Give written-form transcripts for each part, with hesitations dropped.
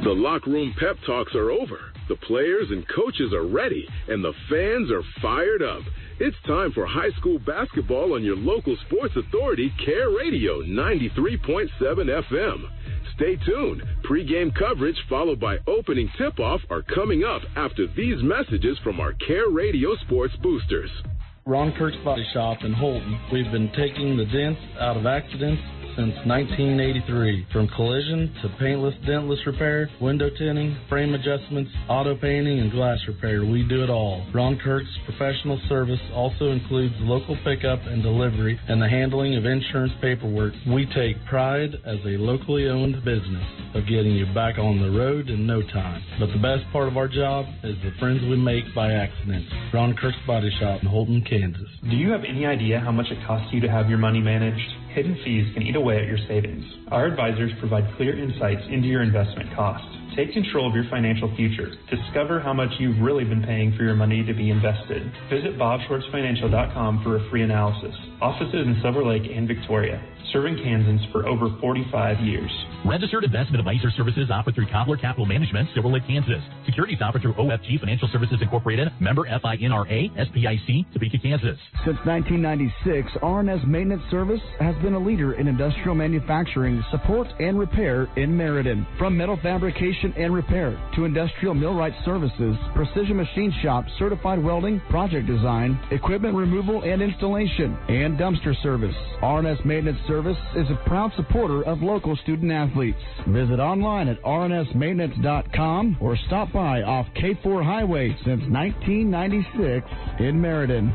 The locker room pep talks are over. The players and coaches are ready, and the fans are fired up. It's time for high school basketball on your local sports authority, Care Radio 93.7 FM. Stay tuned. Pre-game coverage followed by opening tip-off are coming up after these messages from our Care Radio sports boosters. Ron Kirk's Body Shop in Holton. We've been taking the dents out of accidents since 1983. From collision to paintless, dentless repair, window tinting, frame adjustments, auto painting, and glass repair, we do it all. Ron Kirk's professional service also includes local pickup and delivery and the handling of insurance paperwork. We take pride as a locally owned business of getting you back on the road in no time. But the best part of our job is the friends we make by accident. Ron Kirk's Body Shop in Holton, Kansas. Do you have any idea how much it costs you to have your money managed? Hidden fees can eat away at your savings. Our advisors provide clear insights into your investment costs. Take control of your financial future. Discover how much you've really been paying for your money to be invested. Visit bobschwartzfinancial.com for a free analysis. Offices in Silver Lake and Victoria. Serving Kansans for over 45 years. Registered investment advisor services offered through Cobbler Capital Management, Silver Lake, Kansas. Securities offered through OFG Financial Services Incorporated, member FINRA, SPIC, Topeka, Kansas. Since 1996, RNS Maintenance Service has been a leader in industrial manufacturing, support, and repair in Meriden. From metal fabrication and repair to industrial millwright services, precision machine shop, certified welding, project design, equipment removal and installation, and dumpster service. RNS Maintenance Service is a proud supporter of local student athletes. Visit online at rnsmaintenance.com or stop by off K4 Highway since 1996 in Meriden.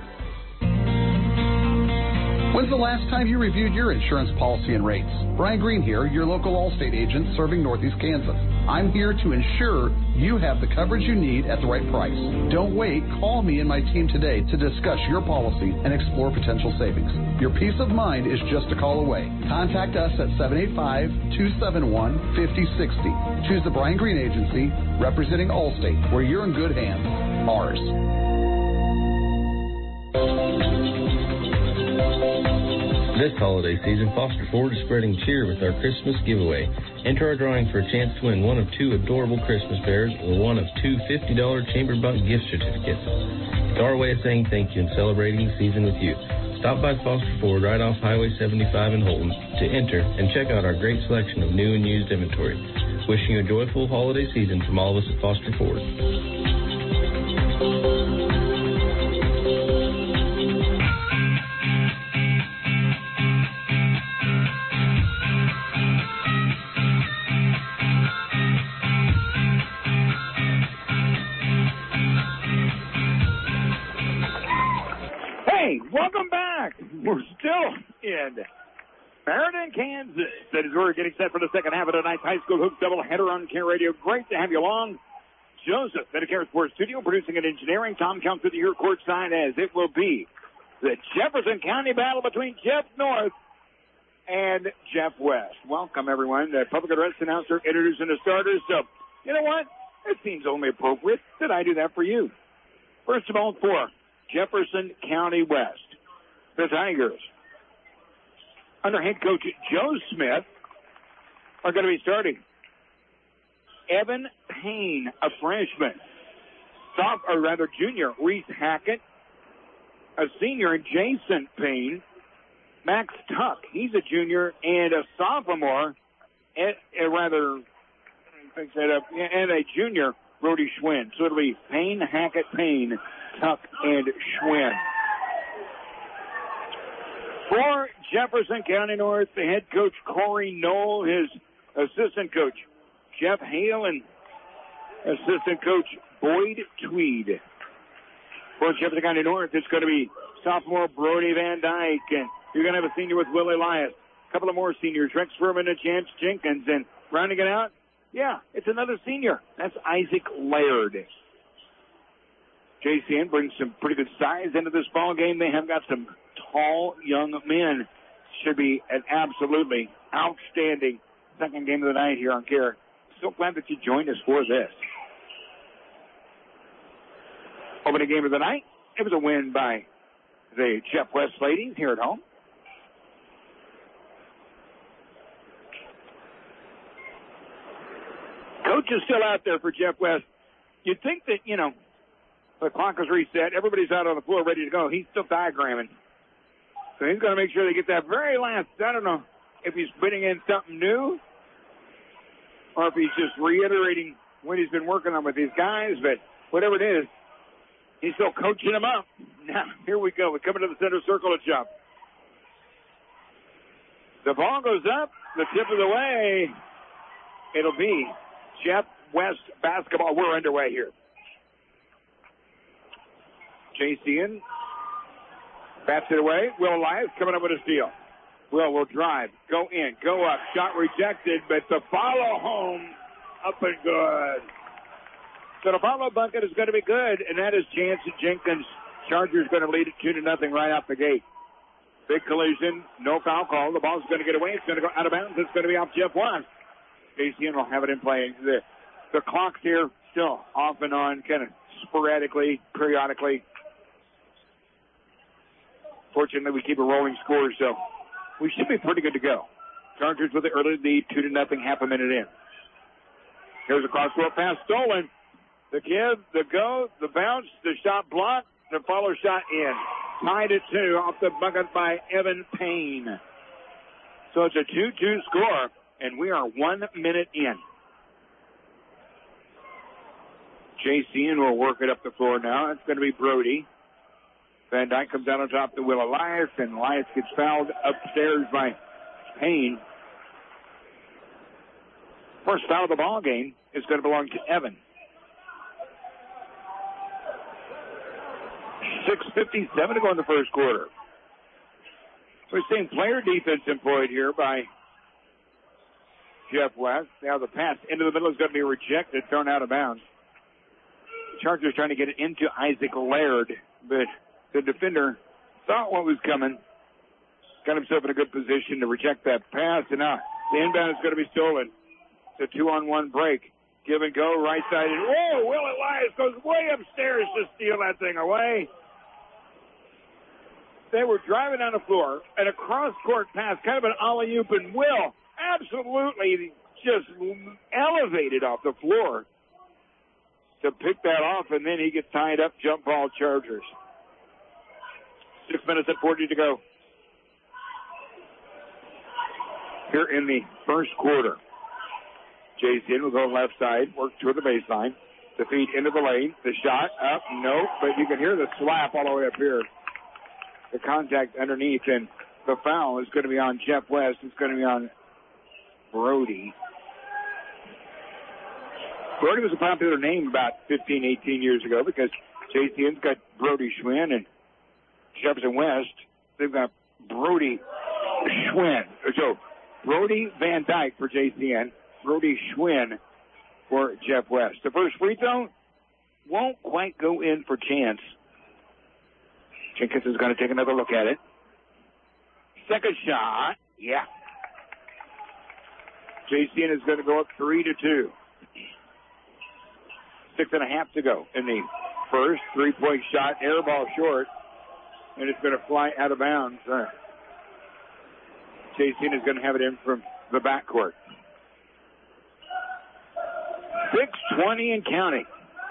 When's the last time you reviewed your insurance policy and rates? Brian Green here, your local Allstate agent serving Northeast Kansas. I'm here to ensure you have the coverage you need at the right price. Don't wait. Call me and my team today to discuss your policy and explore potential savings. Your peace of mind is just a call away. Contact us at 785-271-5060. Choose the Brian Green Agency, representing Allstate, where you're in good hands. Ours. This holiday season, Foster Ford is spreading cheer with our Christmas giveaway. Enter our drawing for a chance to win one of two adorable Christmas bears or one of two $50 Chamber Buck gift certificates. It's our way of saying thank you and celebrating the season with you. Stop by Foster Ford right off Highway 75 in Holton to enter and check out our great selection of new and used inventory. Wishing you a joyful holiday season from all of us at Foster Ford. Welcome back. We're still in Meriden, Kansas. That is where we're getting set for the second half of tonight's high school hoops doubleheader on Care Radio. Great to have you along. Joseph, Medicare Sports Studio, producing and engineering. Tom comes with you here courtside as it will be the Jefferson County battle between Jeff North and Jeff West. Welcome, everyone. The public address announcer introducing the starters. So, you know what? It seems only appropriate that I do that for you. First of all, for Jefferson County West, the Tigers, under head coach Joe Smith, are going to be starting Evan Payne, a freshman. Junior Reese Hackett, a senior Jason Payne, Max Tuck, he's a junior, and a sophomore, and a junior, Brody Schwinn. So it'll be Payne, Hackett, Payne, Tuck, and Schwinn. For Jefferson County North, the head coach Corey Knoll, his assistant coach Jeff Hale, and assistant coach Boyd Tweed. For Jefferson County North, it's going to be sophomore Brody Van Dyke, and you're going to have a senior with Will Elias. A couple of more seniors, Rex Furman and Chance Jenkins, and rounding it out, it's another senior. That's Isaac Laird. JCN brings some pretty good size into this ball game. They have got some tall young men. Should be an absolutely outstanding second game of the night here on Care. So glad that you joined us for this. Opening game of the night, it was a win by the Jeff West ladies here at home. Coach is still out there for Jeff West. You'd think that, the clock is reset. Everybody's out on the floor ready to go. He's still diagramming. So he's going to make sure they get that very last. I don't know if he's putting in something new or if he's just reiterating what he's been working on with these guys. But whatever it is, he's still coaching them up. Now, here we go. We come into the center circle to jump. The ball goes up. The tip of the way. It'll be Jeff West basketball. We're underway here. JCN bats it away. Will Elias coming up with a steal. Will drive, go in, go up. Shot rejected, but the follow home up and good. So the follow bucket is going to be good, and that is Chance Jenkins. Chargers going to lead it 2-0 right off the gate. Big collision, no foul call. The ball's going to get away. It's going to go out of bounds. It's going to be off Jeff West. JCN will have it in play. The clock's here still off and on, kind of sporadically, periodically. Fortunately, we keep a rolling score, so we should be pretty good to go. Chargers with the early lead, 2-0, half a minute in. Here's a cross-court pass stolen. The give, the go, the bounce, the shot blocked, the follow shot in. Tied at 2 off the bucket by Evan Payne. So it's a 2-2 score, and we are 1 minute in. JCN will work it up the floor now. It's going to be Brody. Van Dyke comes down on top to Will Elias, and Elias gets fouled upstairs by Payne. First foul of the ball game is going to belong to Evan. 6:57 to go in the first quarter. We're seeing player defense employed here by Jeff West. Now the pass into the middle is going to be rejected, thrown out of bounds. Chargers trying to get it into Isaac Laird, but the defender thought what was coming, got himself in a good position to reject that pass, and now the inbound is going to be stolen. It's a 2-on-1 break. Give and go, right side. Whoa, Will Elias goes way upstairs to steal that thing away. They were driving down the floor, and a cross-court pass, kind of an alley-oop, and Will absolutely just elevated off the floor to pick that off, and then he gets tied up, jump ball Chargers. 6 minutes and 40 to go here in the first quarter. JCN will go left side, work toward the baseline. The feed into the lane. The shot up, nope, but you can hear the slap all the way up here. The contact underneath, and the foul is going to be on Jeff West. It's going to be on Brody. Brody was a popular name about 15, 18 years ago because JCN's got Brody Schwinn and Jefferson West. They've got Brody Schwinn. So Brody Van Dyke for JCN. Brody Schwinn for Jeff West. The first free throw won't quite go in for Chance. Jenkins is going to take another look at it. Second shot. Yeah. JCN is going to go up 3-2. 6.5 to go in the first. 3-point shot. Air ball short. And it's going to fly out of bounds. JCN is going to have it in from the backcourt. 6:20 and counting.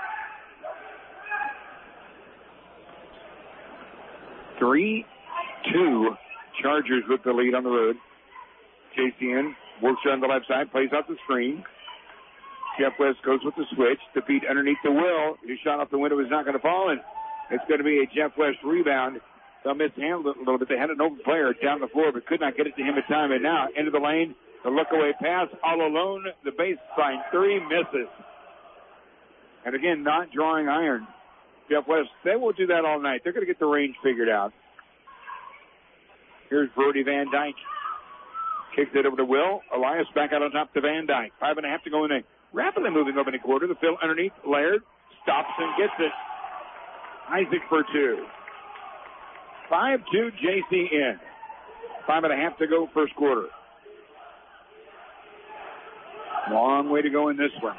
3-2. Chargers with the lead on the road. JCN works on the left side, plays out the screen. Jeff West goes with the switch. The feed underneath the Will. His shot off the window is not going to fall, and it's going to be a Jeff West rebound. They'll mishandle it a little bit. They had an open player down the floor, but could not get it to him in time. And now into the lane, the look-away pass, all alone. The baseline three misses. And again, not drawing iron. Jeff West, they will do that all night. They're going to get the range figured out. Here's Brody Van Dyke. Kicks it over to Will. Elias back out on top to Van Dyke. 5.5 to go in a rapidly moving opening quarter. The fill underneath. Laird stops and gets it. Isaac for two. 5-2 JCN. 5.5 to go first quarter. Long way to go in this one.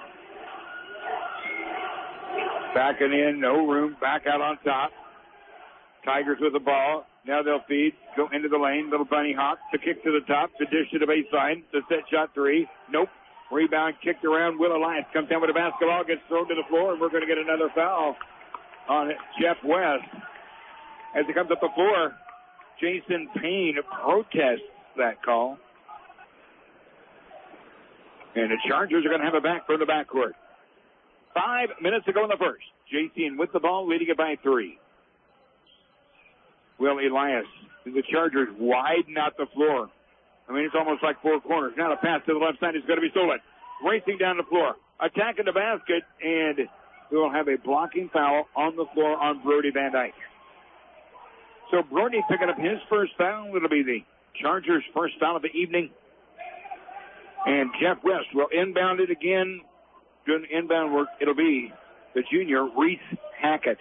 Backing in, no room, back out on top. Tigers with the ball. Now they'll feed, go into the lane, little bunny hop, the kick to the top, the dish to the baseline, the set shot three. Nope. Rebound kicked around. Will Elias comes down with a basketball, gets thrown to the floor, and we're going to get another foul on Jeff West. As he comes up the floor, Jason Payne protests that call. And the Chargers are going to have it back from the backcourt. 5 minutes to go in the first. JCN with the ball, leading it by 3. Will Elias, the Chargers widen out the floor. I mean, it's almost like four corners. Now the pass to the left side is going to be stolen. Racing down the floor, attacking the basket, and we will have a blocking foul on the floor on Brody Van Dyke. So Brody picking up his first foul. It'll be the Chargers' first foul of the evening. And Jeff West will inbound it again. Doing inbound work, it'll be the junior, Reese Hackett.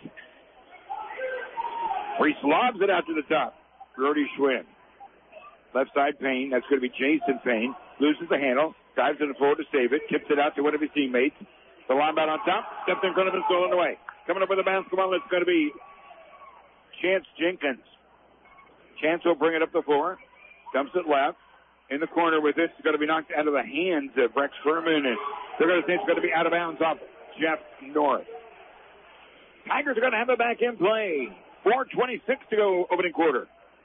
Reese lobs it out to the top. Brody Schwinn. Left side Payne. That's going to be Jason Payne. Loses the handle. Dives to the floor to save it. Tips it out to one of his teammates. The linebacker on top. Stepped in front of him, stolen away. Coming up with the basketball, it's going to be Chance Jenkins. Chance will bring it up the floor. Dumps it left. In the corner with it. It's going to be knocked out of the hands of Rex Furman. And they're going to say it's going to be out of bounds off Jeff North. Tigers are going to have it back in play. 4:26 to go, opening quarter.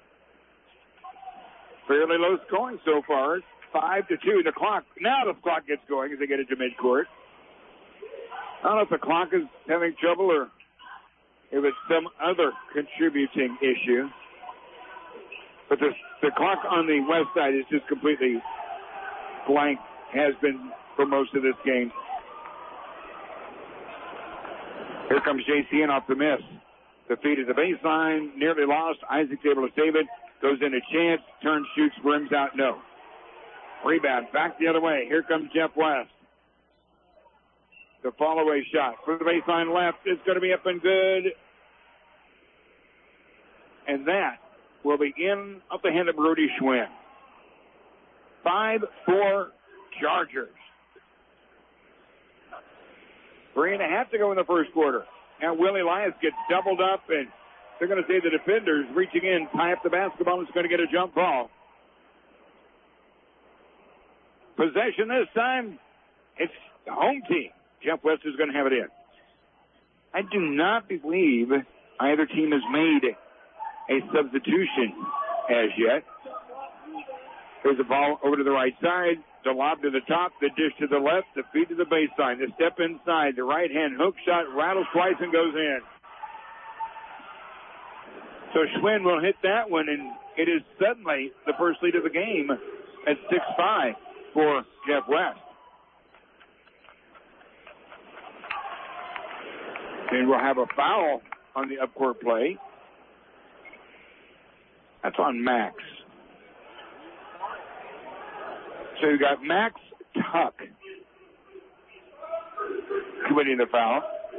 Fairly low scoring so far. 5-2. The clock gets going as they get into midcourt. I don't know if the clock is having trouble or if it's some other contributing issue. But the clock on the west side is just completely blank, has been for most of this game. Here comes JCN off the miss. The feed at the baseline, nearly lost. Isaac's able to save it. Goes into Chance, turns, shoots, rims out, no. Rebound, back the other way. Here comes Jeff West. The fall-away shot from the baseline left is going to be up and good. And that will be in up the hand of Brody Schwinn. 5-4 Chargers. 3.5 to go in the first quarter. Now Willie Elias gets doubled up, and they're going to say the defenders reaching in, tie up the basketball, and it's going to get a jump ball. Possession this time, it's the home team. Jeff West is going to have it in. I do not believe either team has made a substitution as yet. There's a ball over to the right side, the lob to the top, the dish to the left, the feed to the baseline, the step inside, the right hand hook shot, rattles twice and goes in. So Schwinn will hit that one, and it is suddenly the first lead of the game at 6-5 for Jeff West. And we'll have a foul on the upcourt play. That's on Max. So you got Max Tuck committing the foul.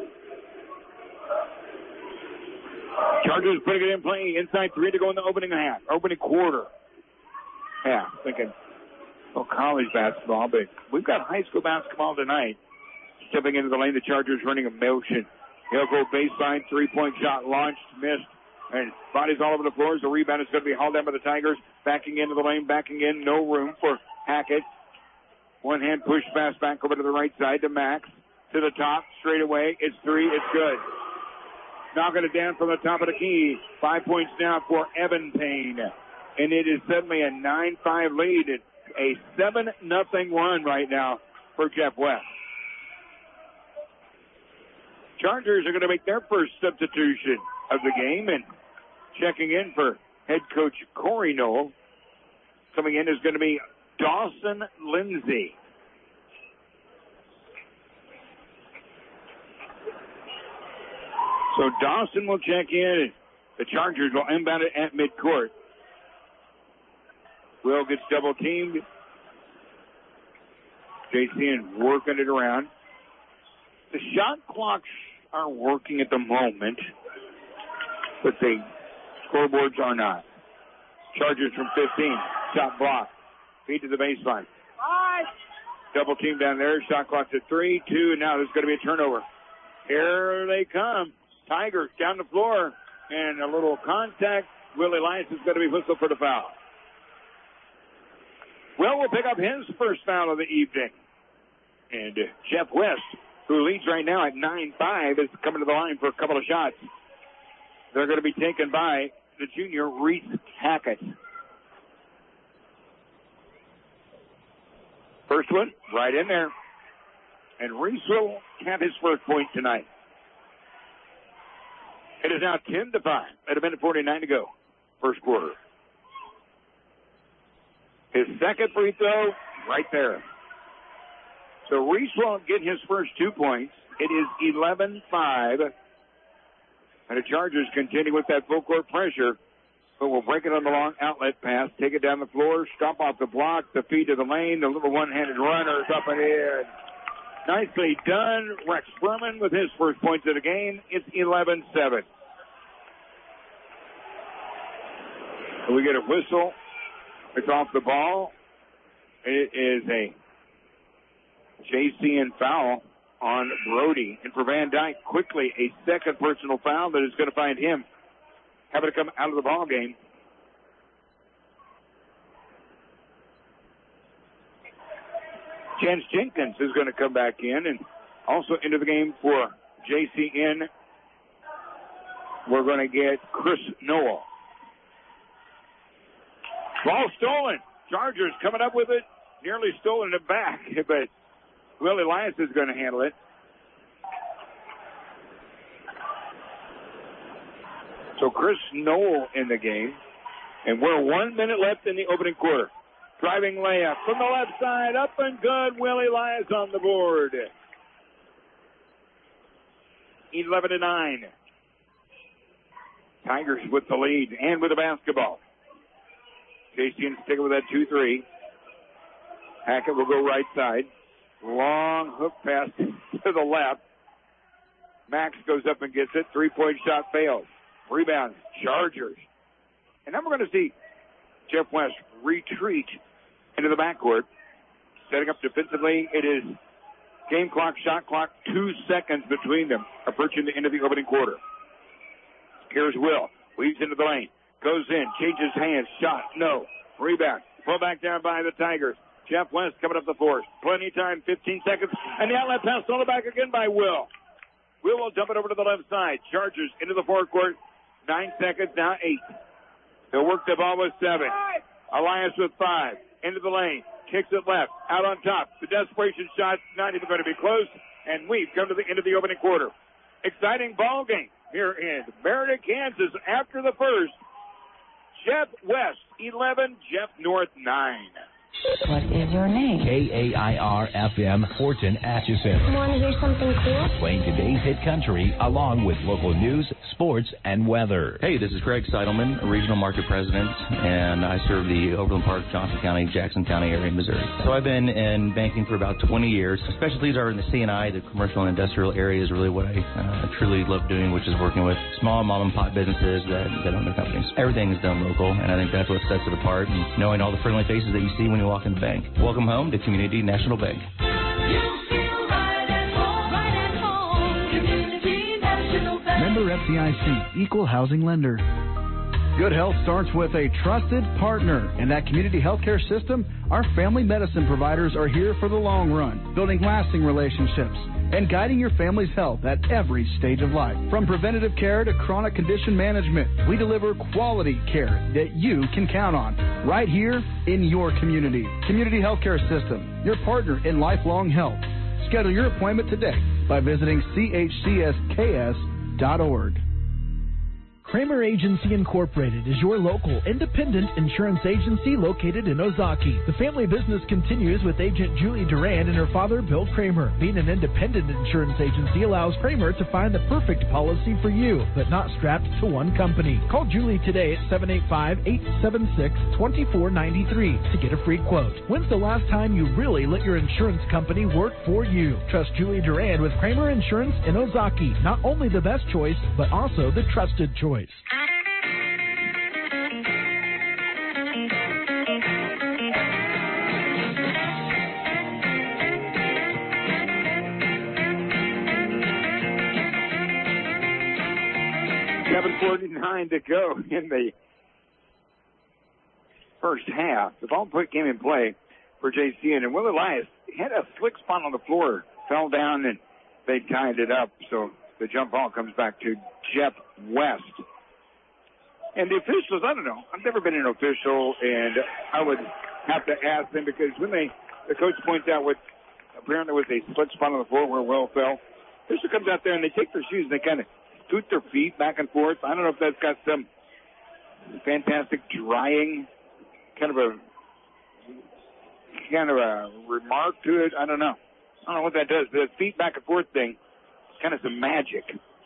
Chargers putting it in play. Inside 3 to go in the opening quarter. Yeah, thinking, college basketball, but we've got high school basketball tonight. Stepping into the lane, the Chargers running a motion. He'll go baseline, 3-point shot launched, missed, and bodies all over the floor. The rebound is going to be hauled down by the Tigers. Backing into the lane, backing in, no room for Hackett. One hand push pass back over to the right side to Max. To the top, straight away. It's 3, it's good. Knocking it down from the top of the key. 5 points now for Evan Payne. And it is suddenly a 9-5 lead. It's a 7-0 run right now for Jeff West. Chargers are going to make their first substitution of the game, and checking in for head coach Corey Knoll. Coming in is going to be Dawson Lindsay. So Dawson will check in. The Chargers will inbound it at midcourt. Will gets double teamed. JCN working it around. The shot clocks are working at the moment, but the scoreboards are not. Chargers from 15. Top block. Feed to the baseline. Double team down there. Shot clock's at 3, 2, and now there's going to be a turnover. Here they come. Tigers down the floor, and a little contact. Willie Elias is going to be whistled for the foul. Will pick up his first foul of the evening. And Jeff West, who leads right now at 9-5, is coming to the line for a couple of shots. They're going to be taken by the junior Reese Hackett. First one, right in there. And Reese will have his first point tonight. It is now 10-5 at 1:49 to go. First quarter. His second free throw, right there. So Reese won't get his first 2 points. It is 11-5. And the Chargers continue with that full court pressure. But we'll break it on the long outlet pass, take it down the floor, stop off the block, the feed to the lane, the little one-handed runner is up and in. Nicely done. Rex Furman with his first points of the game. It's 11-7. We get a whistle. It's off the ball. It is a JCN foul on Brody. And for Van Dyke, quickly a second personal foul that is going to find him having to come out of the ball game. Chance Jenkins is going to come back in, and also into the game for JCN, we're going to get Chris Noel. Ball stolen. Chargers coming up with it, nearly stolen it back, but Will Elias is going to handle it. So Chris Noel in the game, and we're 1 minute left in the opening quarter. Driving layup from the left side, up and good. Will Elias on the board. 11-9. Tigers with the lead and with the basketball. JCN sticking with that 2-3. Hackett will go right side. Long hook pass to the left. Max goes up and gets it. 3-point shot fails. Rebound, Chargers. And then we're going to see Jeff West retreat into the backcourt. Setting up defensively. It is game clock, shot clock, 2 seconds between them, approaching the end of the opening quarter. Here's Will. Weaves into the lane. Goes in, changes hands, shot, no. Rebound. Pull back down by the Tigers. Jeff West coming up the force. Plenty of time, 15 seconds. And the outlet pass stolen back again by Will. Will dump it over to the left side. Chargers into the forecourt. 9 seconds, now 8. They'll work the ball with 7. Elias with 5. Into the lane. Kicks it left. Out on top. The desperation shot, not even going to be close. And we've come to the end of the opening quarter. Exciting ball game here in Meriden, Kansas. After the first, Jeff West 11, Jeff North 9. What is your name? KAIR-FM, Horton Atchison. Want to hear something cool? Playing today's hit country, along with local news, sports, and weather. Hey, this is Craig Seidelman, Regional Market President, and I serve the Overland Park, Johnson County, Jackson County area in Missouri. So I've been in banking for about 20 years. Specialties are in the C&I, the commercial and industrial area is really what I truly love doing, which is working with small mom-and-pop businesses that own their companies. Everything is done local, and I think that's what sets it apart, and knowing all the friendly faces that you see when you walk in the bank. Welcome home to Community National Bank. Member FDIC, Equal Housing Lender. Good health starts with a trusted partner. In that community healthcare system, our family medicine providers are here for the long run, building lasting relationships and guiding your family's health at every stage of life. From preventative care to chronic condition management, we deliver quality care that you can count on right here in your community. Community Healthcare System, your partner in lifelong health. Schedule your appointment today by visiting chcsks.org. Kramer Agency Incorporated is your local independent insurance agency located in Ozaki. The family business continues with agent Julie Durand and her father, Bill Kramer. Being an independent insurance agency allows Kramer to find the perfect policy for you, but not strapped to one company. Call Julie today at 785-876-2493 to get a free quote. When's the last time you really let your insurance company work for you? Trust Julie Durand with Kramer Insurance in Ozaki. Not only the best choice, but also the trusted choice. 7:49 to go in the first half. The ball point came in play for JCN, and Will Elias had a slick spot on the floor, fell down, and they tied it up. So the jump ball comes back to Jeff West. And the officials, I don't know. I've never been an official, and I would have to ask them because when the coach points out what apparently was a slick spot on the floor where Will fell, the official comes out there and they take their shoes and they kind of scoot their feet back and forth. I don't know if that's got some fantastic drying kind of a remark to it. I don't know what that does. The feet back and forth thing is kind of some magic.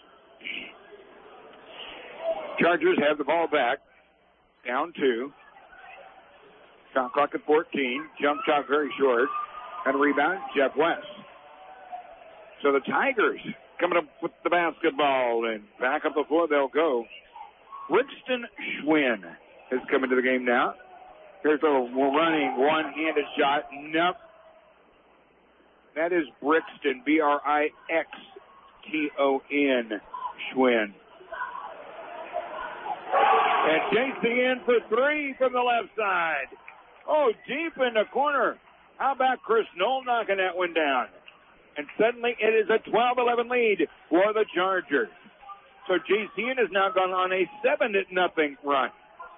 Chargers have the ball back. Down 2. Shot clock at 14. Jump shot very short. And a rebound, Jeff West. So the Tigers coming up with the basketball, and back up the floor they'll go. Brixton Schwinn has come into the game now. Here's a running one-handed shot. Nope. That is Brixton, Brixton, Schwinn. And JC in for 3 from the left side. Oh, deep in the corner. How about Chris Knoll knocking that one down? And suddenly it is a 12-11 lead for the Chargers. So JCN has now gone on a 7-0 run.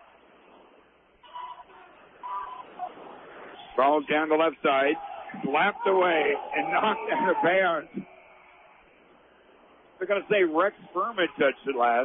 Ball down the left side, slapped away, and knocked out of bounds. They're going to say Rex Furman touched it last.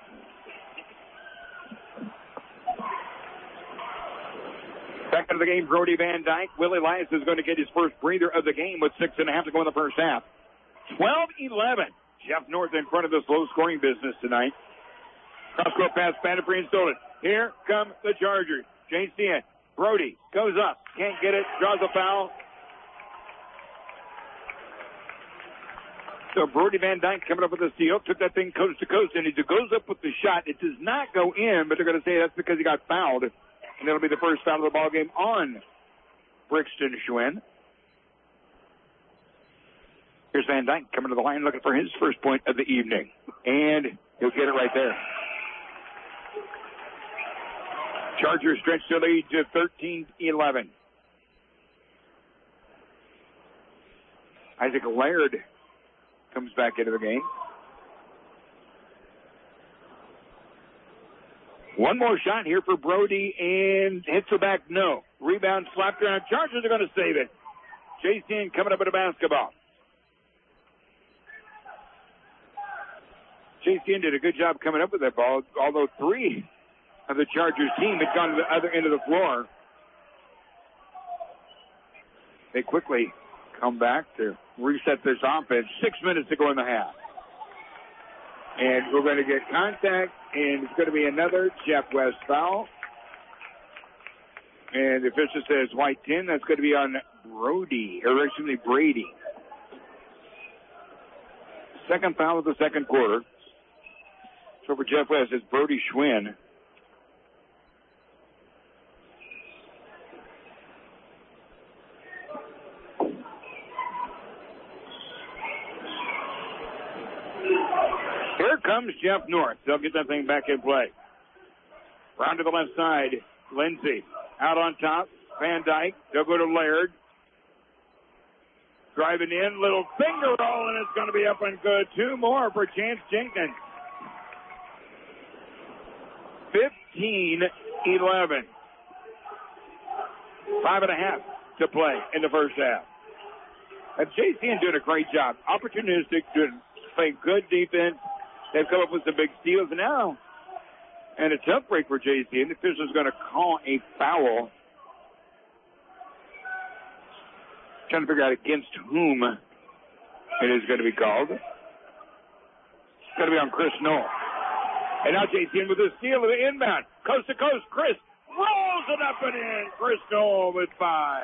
Back into the game, Brody Van Dyke. Willie Elias is going to get his first breather of the game with 6.5 to go in the first half. 12-11. Jeff North in front of this low-scoring business tonight. Cross-court pass, Spandafree and stolen. Here come the Chargers. JCN. Brody goes up. Can't get it. Draws a foul. So Brody Van Dyke coming up with a steal. Took that thing coast to coast, and he goes up with the shot. It does not go in, but they're going to say that's because he got fouled. And that'll be the first foul of the ball game on Brixton Schwinn. Here's Van Dyke coming to the line looking for his first point of the evening. And he'll get it right there. Chargers stretch their lead to 13-11. Isaac Laird comes back into the game. One more shot here for Brody and hits the back, no. Rebound slapped around. Chargers are going to save it. JCN coming up with a basketball. JCN did a good job coming up with that ball, although 3 of the Chargers team had gone to the other end of the floor. They quickly come back to reset this offense. 6 minutes to go in the half. And we're going to get contact, and it's going to be another Jeff West foul. And the official says white 10. That's going to be on Brady. Second foul of the second quarter. So for Jeff West, it's Brody Schwinn. Here comes Jeff North. They'll get that thing back in play. Round to the left side. Lindsey out on top. Van Dyke. They'll go to Laird. Driving in. Little finger roll, and it's going to be up and good. 2 more for Chance Jenkins. 15-11. 5.5 to play in the first half. And JCN doing a great job. Opportunistic, playing good defense. They've come up with some big steals now. And a tough break for JCN. The official's going to call a foul. Trying to figure out against whom it is going to be called. It's going to be on Chris Knoll. And now JCN with a steal of the inbound. Coast to coast, Chris rolls it up and in. Chris Knoll with 5.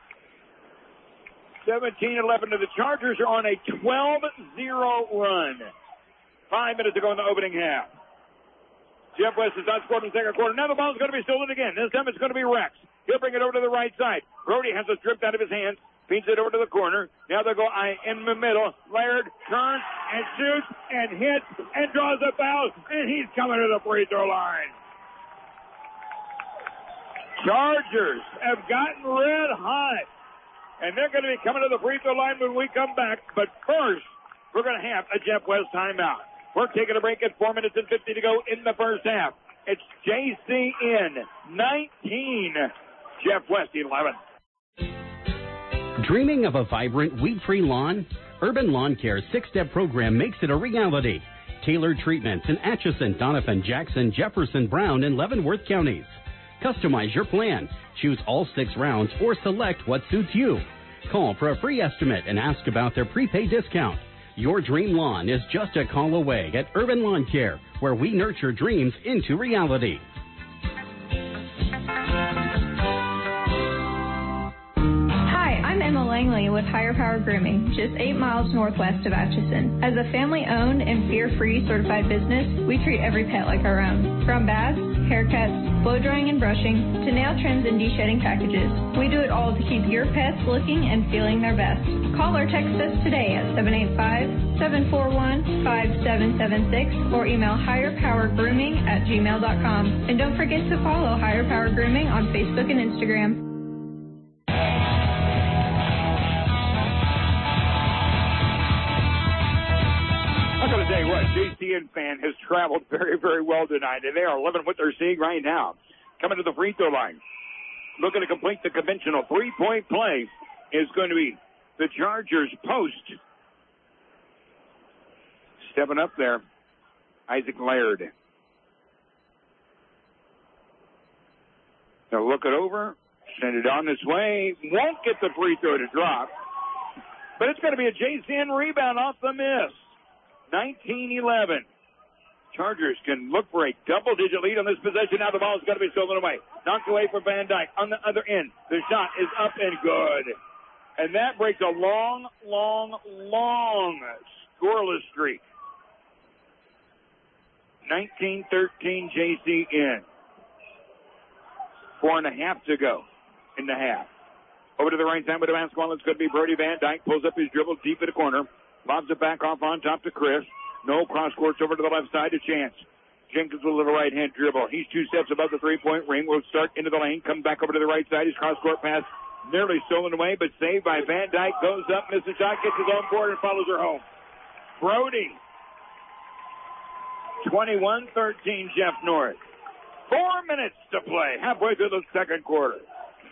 17-11 to the Chargers are on a 12-0 run. 5 minutes to go in the opening half. Jeff West has not scored in the second quarter. Now the ball's going to be stolen again. This time it's going to be Rex. He'll bring it over to the right side. Brody has it stripped out of his hands. Feeds it over to the corner. Now they'll go in the middle. Laird turns and shoots and hits and draws a foul. And he's coming to the free throw line. Chargers have gotten red hot. And they're going to be coming to the free throw line when we come back. But first, we're going to have a Jeff West timeout. We're taking a break at 4 minutes and 50 to go in the first half. It's JCN 19, Jeff West 11. Dreaming of a vibrant, weed-free lawn? Urban Lawn Care's 6-step program makes it a reality. Tailored treatments in Atchison, Donovan, Jackson, Jefferson, Brown, and Leavenworth counties. Customize your plan. Choose all 6 rounds or select what suits you. Call for a free estimate and ask about their prepaid discount. Your dream lawn is just a call away at Urban Lawn Care, where we nurture dreams into reality. I'm Emma Langley with Higher Power Grooming, just 8 miles northwest of Atchison. As a family-owned and fear-free certified business, we treat every pet like our own. From baths, haircuts, blow-drying and brushing, to nail trims and de-shedding packages. We do it all to keep your pets looking and feeling their best. Call or text us today at 785-741-5776 or email higherpowergrooming@gmail.com. And don't forget to follow Higher Power Grooming on Facebook and Instagram. I'm going to tell you what, JCN fan has traveled very, very well tonight, and they are loving what they're seeing right now. Coming to the free throw line, looking to complete the conventional three-point play is going to be the Chargers post. Stepping up there, Isaac Laird. They'll look it over, send it on this way. Won't get the free throw to drop, but it's going to be a JCN rebound off the miss. 19-11. Chargers can look for a double-digit lead on this possession. Now the ball is going to be stolen away. Knocked away from Van Dyke. On the other end, the shot is up and good. And that breaks a long, long, long scoreless streak. 19-13 JCN. 4.5 to go in the half. Over to the right side with the basketball. It's going to be Brody Van Dyke. Pulls up his dribble deep in the corner. Lobs it back off on top to Chris. No cross courts over to the left side to Chance. Jenkins with a little right-hand dribble. He's 2 steps above the three-point ring. Will start into the lane. Come back over to the right side. His cross-court pass nearly stolen away, but saved by Van Dyke. Goes up, misses a shot, gets his own board, and follows her home. Brody. 21-13 Jeff North. 4 minutes to play. Halfway through the second quarter.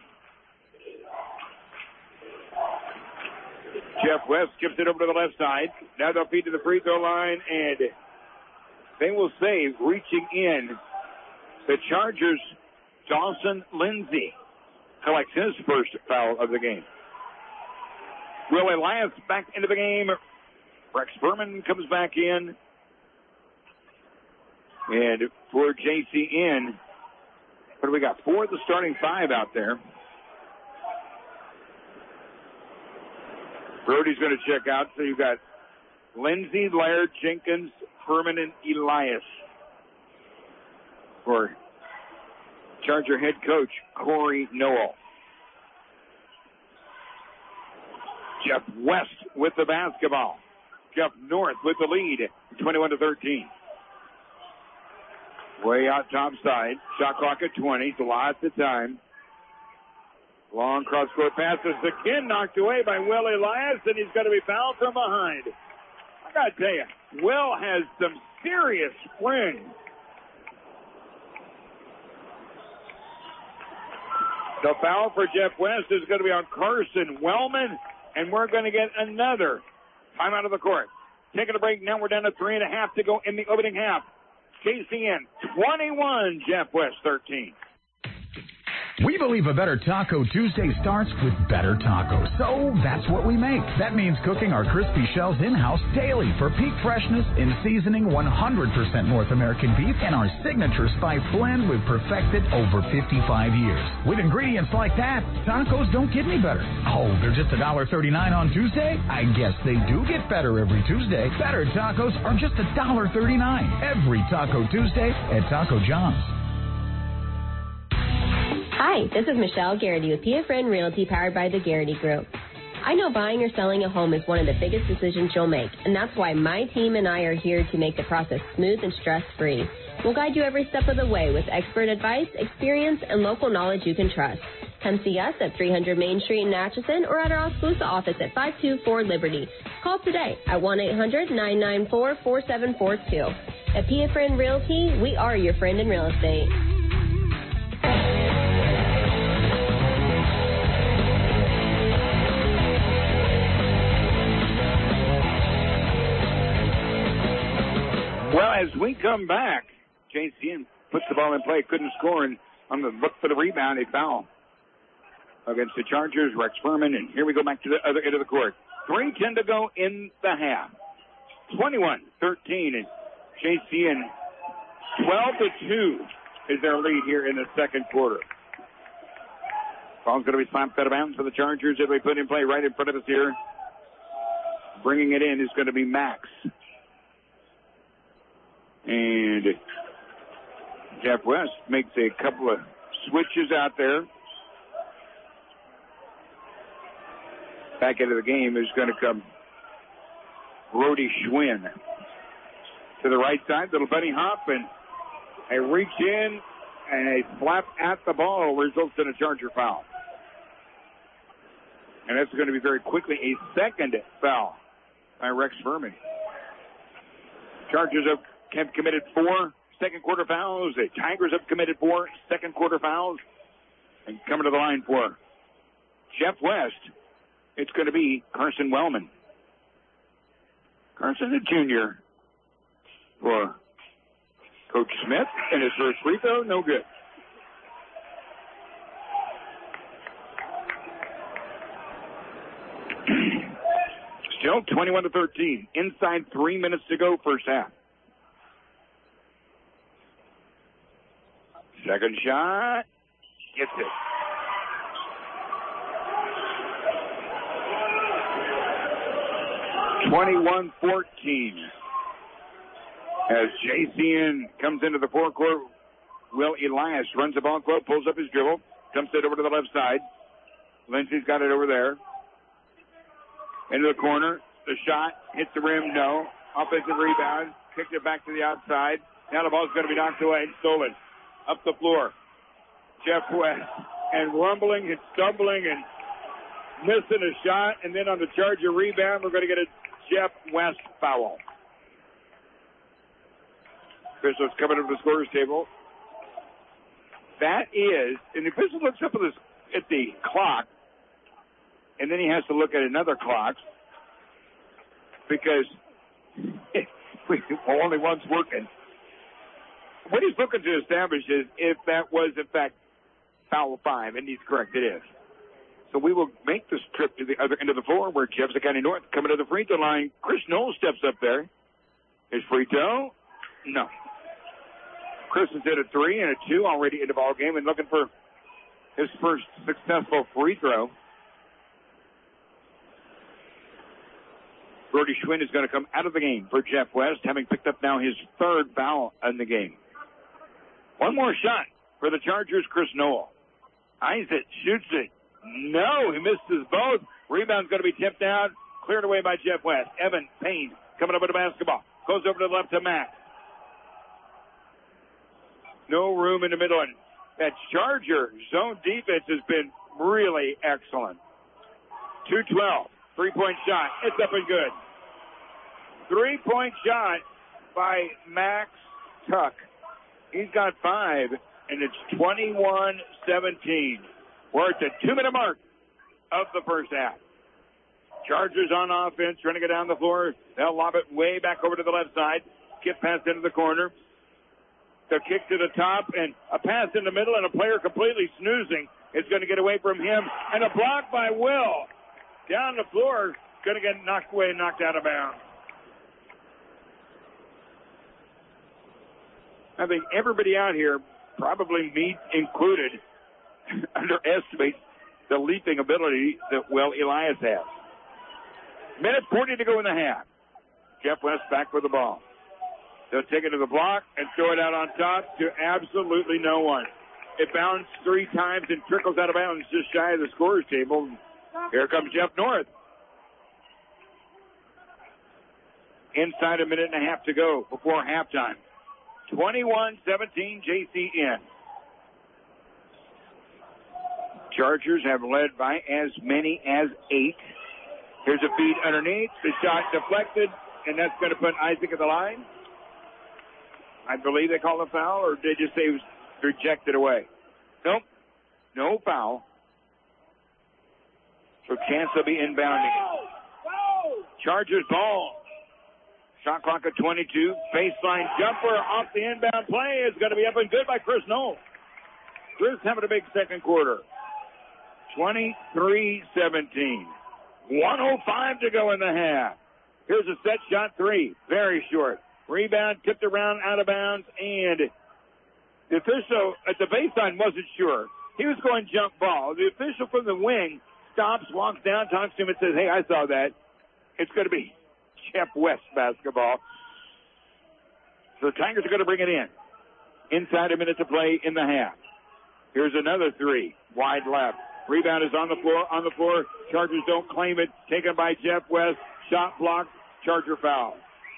Jeff West skips it over to the left side. Now they'll feed to the free throw line, and they will save, reaching in. The Chargers, Dawson Lindsay collects his first foul of the game. Will Elias back into the game. Rex Furman comes back in. And for JCN, what do we got? 4 of the starting 5 out there. Brody's going to check out. So you've got Lindsay, Laird, Jenkins, Furman, and Elias. For Charger head coach Corey Noel. Jeff West with the basketball. Jeff North with the lead, 21-13. Way out top side. Shot clock at 20. Lots of time. Long cross-court passes again, knocked away by Will Elias, and he's going to be fouled from behind. I got to tell you, Will has some serious spring. The foul for Jeff West is going to be on Carson Wellman, and we're going to get another timeout of the court. Taking a break now. We're down to 3.5 to go in the opening half. JCN 21, Jeff West 13. We believe a better Taco Tuesday starts with better tacos. So that's what we make. That means cooking our crispy shells in-house daily for peak freshness in seasoning 100% North American beef and our signature spice blend we've perfected over 55 years. With ingredients like that, tacos don't get any better. Oh, they're just $1.39 on Tuesday? I guess they do get better every Tuesday. Better tacos are just $1.39 every Taco Tuesday at Taco John's. Hi, this is Michelle Garrity with PFN Realty, powered by the Garrity Group. I know buying or selling a home is one of the biggest decisions you'll make, and that's why my team and I are here to make the process smooth and stress-free. We'll guide you every step of the way with expert advice, experience, and local knowledge you can trust. Come see us at 300 Main Street in Atchison or at our Oskaloosa office at 524 Liberty. Call today at 1-800-994-4742. At P.A. Friend Realty, we are your friend in real estate. Well, as we come back, JCN puts the ball in play, couldn't score, and on the look for the rebound, a foul against the Chargers, Rex Furman, and here we go back to the other end of the court. 3:10 to go in the half. 21-13, and JCN 12-2 is their lead here in the second quarter. Ball's going to be slapped out of bounds for the Chargers that we put in play right in front of us here. Bringing it in is going to be Max. And Jeff West makes a couple of switches out there. Back into the game is going to come Brody Schwinn. To the right side, little bunny hop, and a reach in, and a slap at the ball results in a Charger foul. And that's going to be very quickly a second foul by Rex Furman. Chargers have committed 4 second quarter fouls. The Tigers have committed 4 second quarter fouls. And coming to the line for Jeff West, it's going to be Carson Wellman. Carson, a junior for Coach Smith, and his first free throw, no good. Still 21-13. Inside 3 minutes to go, first half. Second shot. Gets it. (21-14) as JCN comes into the forecourt. Will Elias runs the ball club, pulls up his dribble, dumps it over to the left side. Lindsey's got it over there. Into the corner. The shot hits the rim. No. Offensive rebound. Kicked it back to the outside. Now the ball's going to be knocked away and stolen. Up the floor. Jeff West. And rumbling and stumbling and missing a shot. And then on the Charger rebound, we're going to get a Jeff West foul. Officials coming to the scorer's table. That is, and the official looks up at the clock, and then he has to look at another clock because only one's working. What he's looking to establish is if that was, in fact, foul 5, and he's correct, it is. So we will make this trip to the other end of the floor where Jefferson County North coming to the free throw line. Chris Knoll steps up there. His free throw? No. Chris has hit a 3 and a 2 already in the ball game and looking for his first successful free throw. Brody Schwinn is going to come out of the game for Jeff West, having picked up now his third foul in the game. One more shot for the Chargers, Chris Knoll. Eyes it, shoots it. No, he misses both. Rebound's going to be tipped out, cleared away by Jeff West. Evan Payne coming up with the basketball. Goes over to the left to Max. No room in the middle. And that Charger zone defense has been really excellent. 2-12. 3-point shot. It's up and good. 3-point shot by Max Tuck. He's got 5, and it's 21-17. We're at the 2-minute mark of the first half. Chargers on offense, trying to get down the floor. They'll lob it way back over to the left side. Skip pass into the corner. The kick to the top, and a pass in the middle, and a player completely snoozing is going to get away from him. And a block by Will. Down the floor, going to get knocked away and knocked out of bounds. I think everybody out here, probably me included, underestimates the leaping ability that Will Elias has. Minute 40 to go in the half. Jeff West back with the ball. They'll take it to the block and throw it out on top to absolutely no one. It bounced 3 times and trickles out of bounds just shy of the scorer's table. Here comes Jeff North. Inside a minute and a half to go before halftime. 21-17 JCN. Chargers have led by as many as 8. Here's a feed underneath. The shot deflected, and that's going to put Isaac at the line. I believe they called a foul, or did they just say it was rejected away? Nope. No foul. So chance will be inbounding. Chargers ball. Shot clock at 22. Baseline jumper off the inbound play is going to be up and good by Chris Knoll. Chris having a big second quarter. 23-17. 1:05 to go in the half. Here's a set shot 3. Very short. Rebound tipped around out of bounds, and the official at the baseline wasn't sure. He was going jump ball. The official from the wing stops, walks down, talks to him, and says, hey, I saw that. It's going to be Jeff West basketball. So the Tigers are going to bring it in. Inside a minute to play in the half. Here's another 3. Wide left. Rebound is on the floor. Chargers don't claim it. Taken by Jeff West. Shot blocked. Charger foul.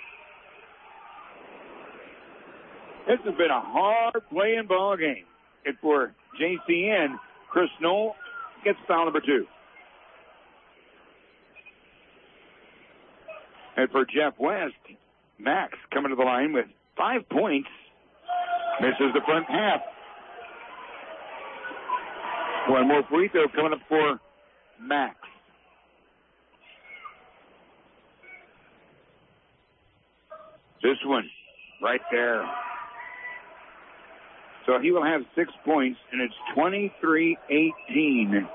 This has been a hard-playing ball game. And for JCN, Chris Knoll gets foul number 2. And for Jeff West, Max coming to the line with 5 points. Misses the front half. One more free throw coming up for Max. This one right there. So he will have 6 points, and it's 23-18.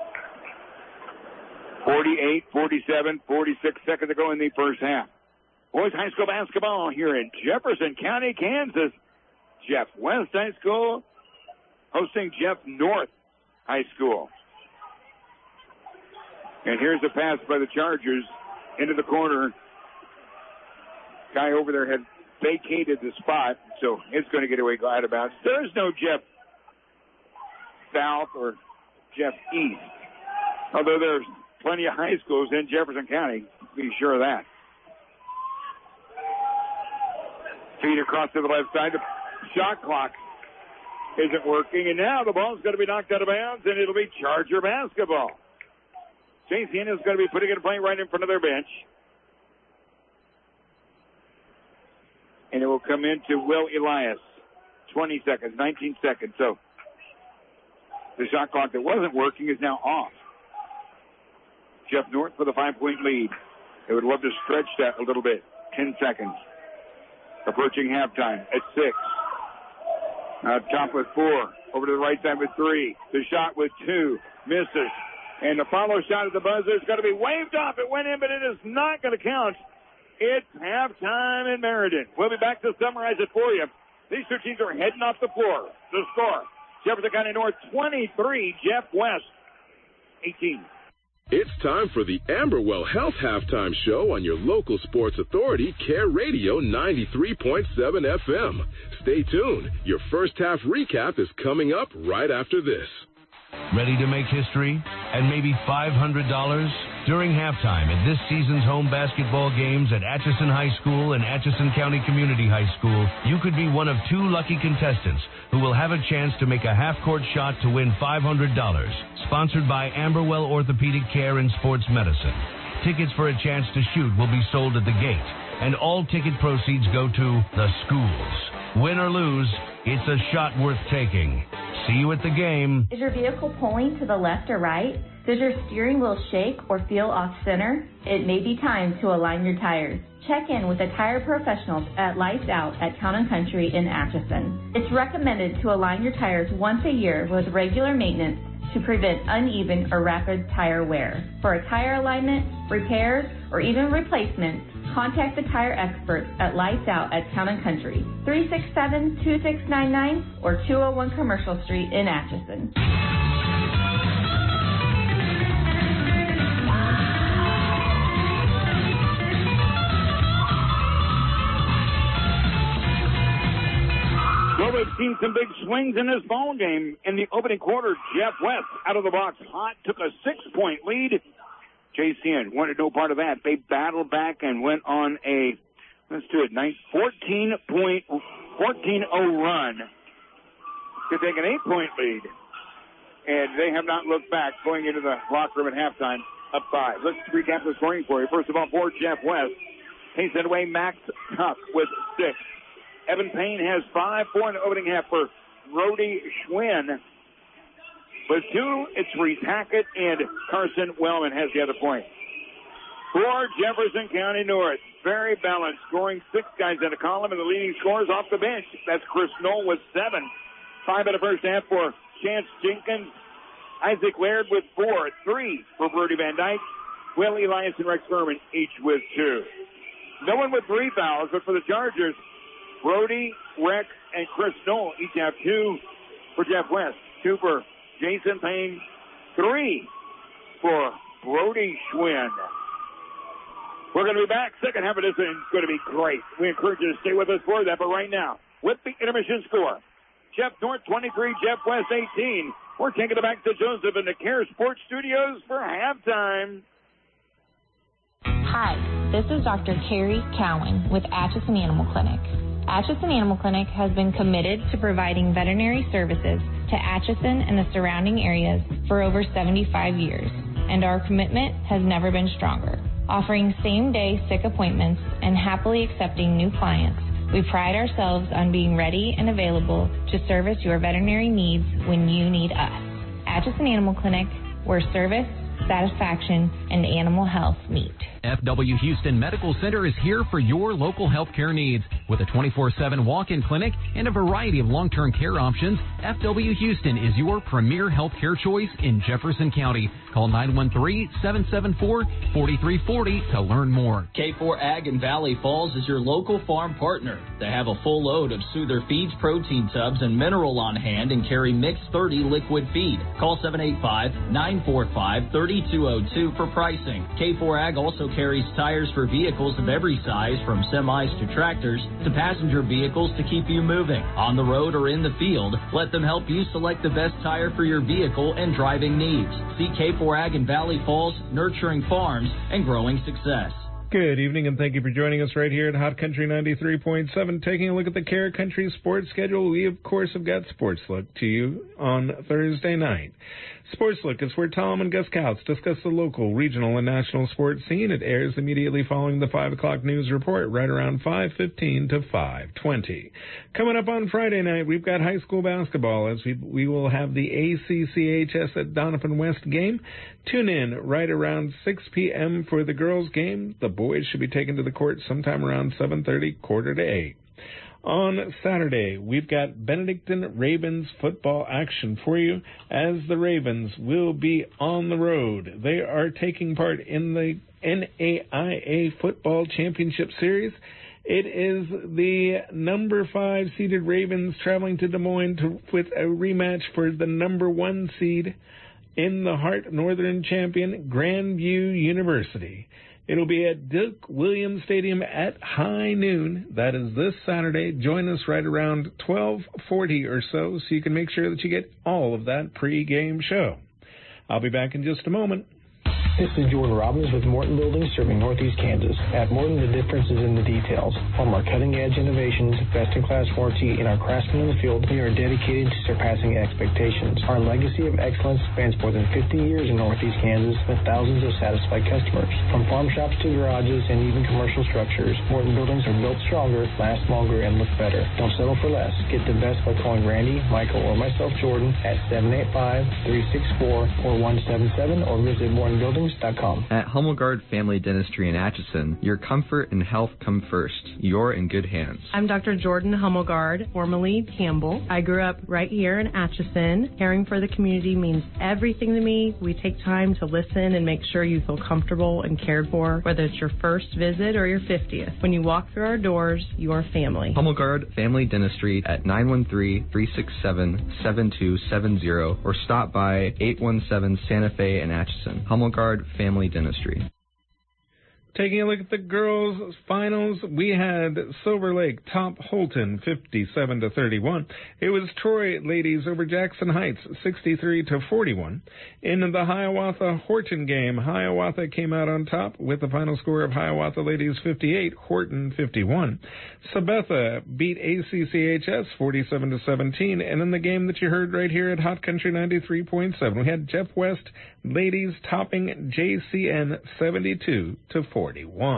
48, 47, 46 seconds to go in the first half. Boys high school basketball here in Jefferson County, Kansas. Jeff West High School hosting Jeff North High School. And here's a pass by the Chargers into the corner. Guy over there had vacated the spot, so it's going to get away out of bounds. There's no Jeff South or Jeff East, although there's plenty of high schools in Jefferson County. Be sure of that. Feed across to the left side. The shot clock isn't working, and now the ball's going to be knocked out of bounds, and it'll be Charger basketball. JCN is going to be putting it in play right in front of their bench. And it will come into Will Elias. 20 seconds, 19 seconds. So the shot clock that wasn't working is now off. Jeff North with a 5-point lead. They would love to stretch that a little bit. 10 seconds. Approaching halftime at 6. Top with 4. Over to the right side with 3. The shot with 2. Misses. And the follow shot at the buzzer is going to be waved off. It went in, but it is not going to count. It's halftime in Meriden. We'll be back to summarize it for you. These two teams are heading off the floor. The score, Jefferson County North 23, Jeff West 18. It's time for the Amberwell Health Halftime Show on your local sports authority, Care Radio 93.7 FM. Stay tuned. Your first half recap is coming up right after this. Ready to make history and maybe $500? During halftime at this season's home basketball games at Atchison High School and Atchison County Community High School, you could be one of 2 lucky contestants who will have a chance to make a half-court shot to win $500. Sponsored by Amberwell Orthopedic Care and Sports Medicine. Tickets for a chance to shoot will be sold at the gate, and all ticket proceeds go to the schools. Win or lose, it's a shot worth taking. See you at the game. Is your vehicle pulling to the left or right? Does your steering wheel shake or feel off center? It may be time to align your tires. Check in with the tire professionals at Lights Out at Town & Country in Atchison. It's recommended to align your tires once a year with regular maintenance to prevent uneven or rapid tire wear. For a tire alignment, repairs, or even replacement, contact the tire experts at Lights Out at Town & Country, 367-2699 or 201 Commercial Street in Atchison. Well, we've seen some big swings in this ball game. In the opening quarter, Jeff West out of the box hot, took a 6-point lead. JCN wanted no part of that. They battled back and went on a, 14-0 run to take an 8-point lead. and they have not looked back going into the locker room at halftime, up 5. Let's recap the scoring for you. First of all, for Jeff West, takes it away Max Tuck with 6. Evan Payne has 5, 4 in the opening half for Brody Schwinn. With 2, it's Reese Hackett, and Carson Wellman has the other point. For Jefferson County North, very balanced, scoring 6 guys in a column, and the leading scorers off the bench. That's Chris Knoll with 7. 5 in the first half for Chance Jenkins. Isaac Laird with 4. 3 for Brody Van Dyke. Will Elias and Rex Furman each with 2. No one with 3 fouls, but for the Chargers, Brody, Rex, and Chris Knoll each have 2 for Jeff West. 2 for Jason Payne. 3 for Brody Schwinn. We're going to be back. Second half of this is going to be great. We encourage you to stay with us for that. But right now, with the intermission score, Jeff North 23, Jeff West 18. We're taking it back to Joseph in the Care Sports Studios for halftime. Hi, this is Dr. Carrie Cowan with Atchison Animal Clinic. Atchison Animal Clinic has been committed to providing veterinary services to Atchison and the surrounding areas for over 75 years, and our commitment has never been stronger. Offering same-day sick appointments and happily accepting new clients, we pride ourselves on being ready and available to service your veterinary needs when you need us. Atchison Animal Clinic, where service, satisfaction, and animal health meet. FW Houston Medical Center is here for your local healthcare needs. With a 24/7 walk-in clinic and a variety of long-term care options, FW Houston is your premier healthcare choice in Jefferson County. Call 913-774-4340 to learn more. K4 Ag in Valley Falls is your local farm partner. They have a full load of Soother Feeds protein tubs and mineral on hand and carry Mix 30 liquid feed. Call 785-945-3202 for pricing. K4 Ag also carries tires for vehicles of every size, from semis to tractors to passenger vehicles, to keep you moving. On the road or in the field, let them help you select the best tire for your vehicle and driving needs. See K4 Ag in Valley Falls, nurturing farms and growing success. Good evening, and thank you for joining us right here at Hot Country 93.7. Taking a look at the Care Country sports schedule, we, of course, have got Sports Look to you on Thursday night. Sports Look is where Tom and Gus Couts discuss the local, regional, and national sports scene. It airs immediately following the 5 o'clock news report, right around 5:15 to 5:20. Coming up on Friday night, we've got high school basketball, as we will have the ACCHS at Doniphan West game. Tune in right around 6 p.m. for the girls' game. The boys should be taken to the court sometime around 7:30, quarter to 8. On Saturday, we've got Benedictine Ravens football action for you, as the Ravens will be on the road. They are taking part in the NAIA Football Championship Series. It is the number 5 seeded Ravens traveling to Des Moines with a rematch for the number 1 seed in the Hart Northern champion, Grandview University. It'll be at Duke Williams Stadium at high noon. That is this Saturday. Join us right around 12:40 or so you can make sure that you get all of that pre-game show. I'll be back in just a moment. This is Jordan Robbins with Morton Building, serving Northeast Kansas. At Morton, the difference is in the details. From our cutting-edge innovations, best-in-class warranty, and our craftsmen in the field, we are dedicated to surpassing expectations. Our legacy of excellence spans more than 50 years in Northeast Kansas, with thousands of satisfied customers. From farm shops to garages and even commercial structures, Morton Buildings are built stronger, last longer, and look better. Don't settle for less. Get the best by calling Randy, Michael, or myself, Jordan, at 785-364-4177 or visit Morton Buildings. At Hummelgard Family Dentistry in Atchison, your comfort and health come first. You're in good hands. I'm Dr. Jordan Hummelgard, formerly Campbell. I grew up right here in Atchison. Caring for the community means everything to me. We take time to listen and make sure you feel comfortable and cared for, whether it's your first visit or your 50th. When you walk through our doors, you're family. Hummelgard Family Dentistry at 913-367-7270 or stop by 817 Santa Fe in Atchison. Hummelgard Family Dentistry. Taking a look at the girls' finals, we had Silver Lake top Holton 57-31. It was Troy ladies over Jackson Heights 63-41. In the Hiawatha Horton game, Hiawatha came out on top with the final score of Hiawatha ladies 58, Horton 51. Sabetha beat ACCHS 47-17, and in the game that you heard right here at Hot Country 93.7, we had Jeff West ladies topping JCN 72-41.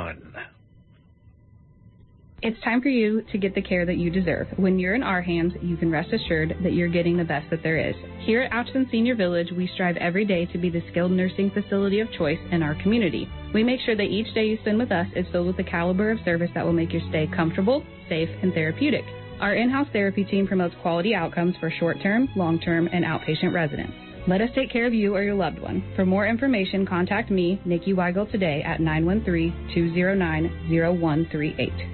It's time for you to get the care that you deserve. When you're in our hands, you can rest assured that you're getting the best that there is. Here at Atchison Senior Village, we strive every day to be the skilled nursing facility of choice in our community. We make sure that each day you spend with us is filled with the caliber of service that will make your stay comfortable, safe, and therapeutic. Our in-house therapy team promotes quality outcomes for short-term, long-term, and outpatient residents. Let us take care of you or your loved one. For more information, contact me, Nikki Weigel, today at 913-209-0138.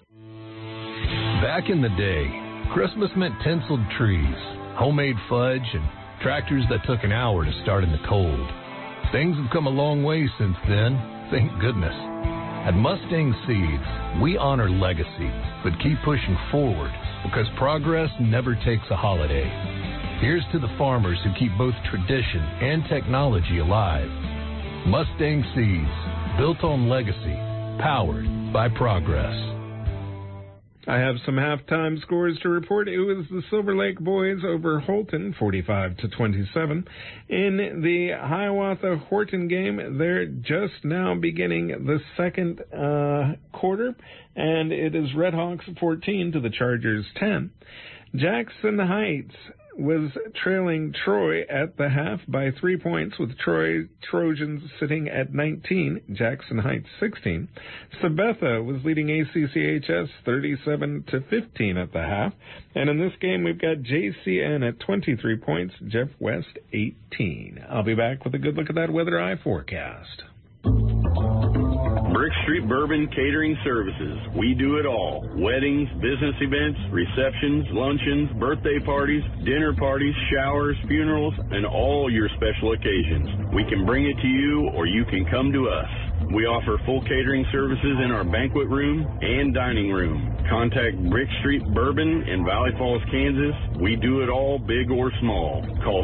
Back in the day, Christmas meant tinseled trees, homemade fudge, and tractors that took an hour to start in the cold. Things have come a long way since then, thank goodness. At Mustang Seeds, we honor legacy, but keep pushing forward because progress never takes a holiday. Here's to the farmers who keep both tradition and technology alive. Mustang Seeds, built on legacy, powered by progress. I have some halftime scores to report. It was the Silver Lake boys over Holton, 45-27. In the Hiawatha Horton game, they're just now beginning the second quarter, and it is Redhawks 14 to the Chargers 10. Jackson Heights was trailing Troy at the half by 3 points, with Troy Trojans sitting at 19, Jackson Heights 16. Sabetha was leading ACCHS 37-15 at the half. And in this game, we've got JCN at 23 points, Jeff West 18. I'll be back with a good look at that weather eye forecast. Brick Street Bourbon Catering Services. We do it all. Weddings, business events, receptions, luncheons, birthday parties, dinner parties, showers, funerals, and all your special occasions. We can bring it to you or you can come to us. We offer full catering services in our banquet room and dining room. Contact Brick Street Bourbon in Valley Falls, Kansas. We do it all, big or small. Call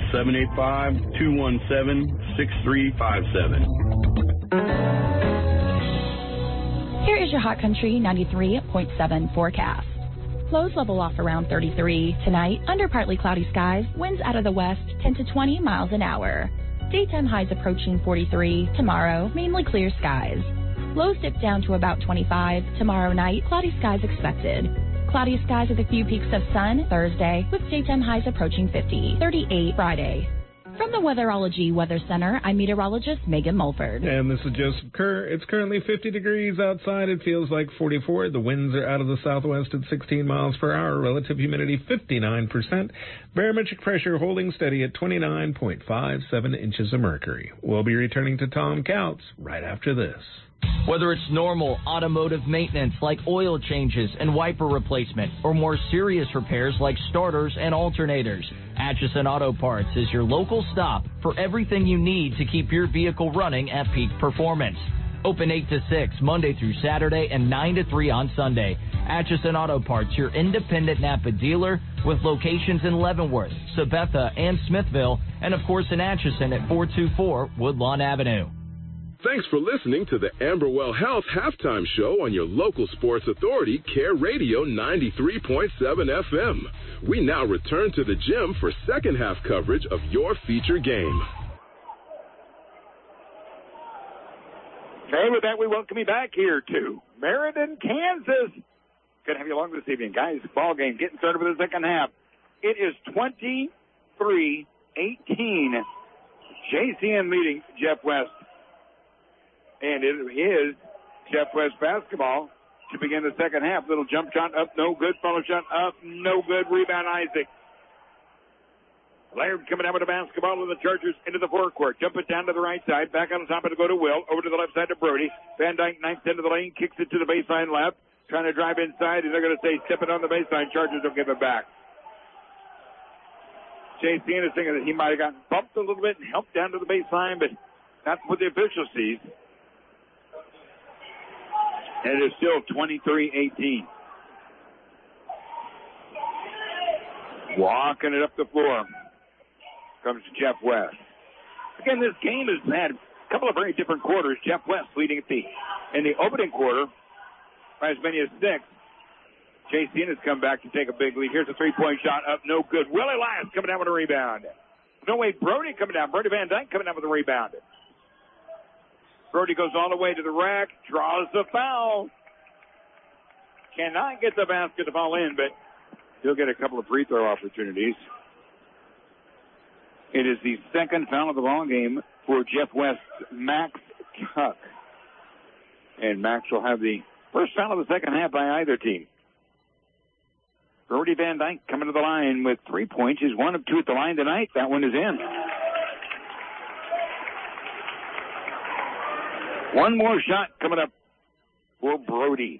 785-217-6357. Here is your Hot Country 93.7 forecast. Lows level off around 33. Tonight, under partly cloudy skies, winds out of the west 10 to 20 miles an hour. Daytime highs approaching 43. Tomorrow, mainly clear skies. Lows dip down to about 25. Tomorrow night, cloudy skies expected. Cloudy skies with a few peaks of sun Thursday, with daytime highs approaching 50. 38 Friday. From the Weatherology Weather Center, I'm meteorologist Megan Mulford. And this is Joseph Kerr. It's currently 50 degrees outside. It feels like 44. The winds are out of the southwest at 16 miles per hour. Relative humidity 59%. Barometric pressure holding steady at 29.57 inches of mercury. We'll be returning to Tom Couts right after this. Whether it's normal automotive maintenance like oil changes and wiper replacement, or more serious repairs like starters and alternators, Atchison Auto Parts is your local stop for everything you need to keep your vehicle running at peak performance. Open 8 to 6 Monday through Saturday and 9 to 3 on Sunday. Atchison Auto Parts, your independent Napa dealer with locations in Leavenworth, Sabetha, and Smithville, and of course in Atchison at 424 Woodlawn Avenue. Thanks for listening to the Amberwell Health Halftime Show on your local sports authority, Care Radio 93.7 FM. We now return to the gym for second half coverage of your feature game. Okay, with that, we welcome you back here to Meriden, Kansas. Good to have you along this evening, guys. Ball game getting started for the second half. It is 23-18. JCN leading Jeff West. And it is Jeff West basketball to begin the second half. Little jump shot up, no good. Follow shot up, no good. Rebound, Isaac. Laird coming down with the basketball, and the Chargers into the forecourt. Jump it down to the right side. Back on the top of it to go to Will. Over to the left side to Brody. Van Dyke, ninth into the lane, kicks it to the baseline left. Trying to drive inside, and they're going to say, step it on the baseline. Chargers don't give it back. JCN is thinking that he might have gotten bumped a little bit and helped down to the baseline, but that's what the official sees. And it is still 23-18. Walking it up the floor comes Jeff West. Again, this game has had a couple of very different quarters. Jeff West leading in the opening quarter by as many as 6. JCN has come back to take a big lead. Here's a three-point shot up, no good. Will Elias coming down with a rebound. No, wait, Brody coming down. Brody Van Dyke coming down with a rebound. Brody goes all the way to the rack, draws the foul. Cannot get the basket to fall in, but he'll get a couple of free throw opportunities. It is the second foul of the ball game for Jeff West's Max Tuck. And Max will have the first foul of the second half by either team. Brody Van Dyke coming to the line with 3 points. He's 1 of 2 at the line tonight. That one is in. One more shot coming up for Brody.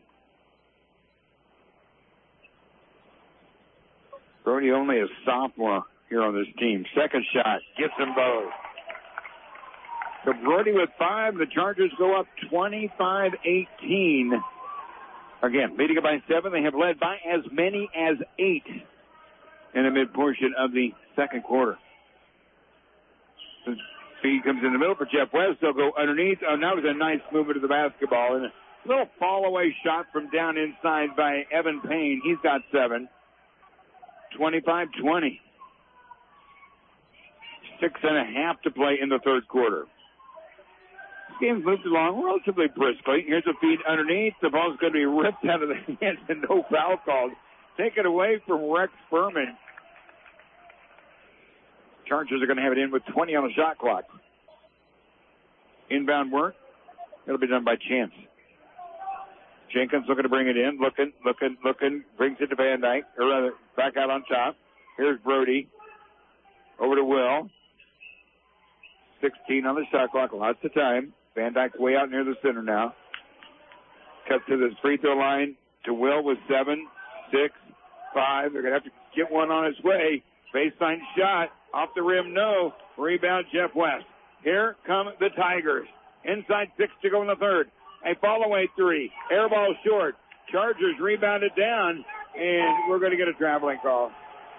Brody only a sophomore here on this team. Second shot gets them both. So Brody with 5. The Chargers go up 25-18. Again, leading it by 7. They have led by as many as 8 in the mid-portion of the second quarter. The feed comes in the middle for Jeff West. They'll go underneath. Oh, now there's a nice movement of the basketball. And a little fall-away shot from down inside by Evan Payne. He's got 7. 25-20. 6.5 to play in the third quarter. This game's moved along relatively briskly. Here's a feed underneath. The ball's going to be ripped out of the hands and no foul called. Taken away from Rex Furman. Chargers are going to have it in with 20 on the shot clock. Inbound work. It'll be done by Chance. Jenkins looking to bring it in. Looking. Brings it to Van Dyke. Or rather, back out on top. Here's Brody. Over to Will. 16 on the shot clock. Lots of time. Van Dyke's way out near the center now. Cut to the free throw line to Will with 7, 6, 5. They're going to have to get one on its way. Baseline shot. Off the rim, no. Rebound, Jeff West. Here come the Tigers. Inside 6 to go in the third. A fall-away 3. Air ball short. Chargers rebounded down, and we're going to get a traveling call.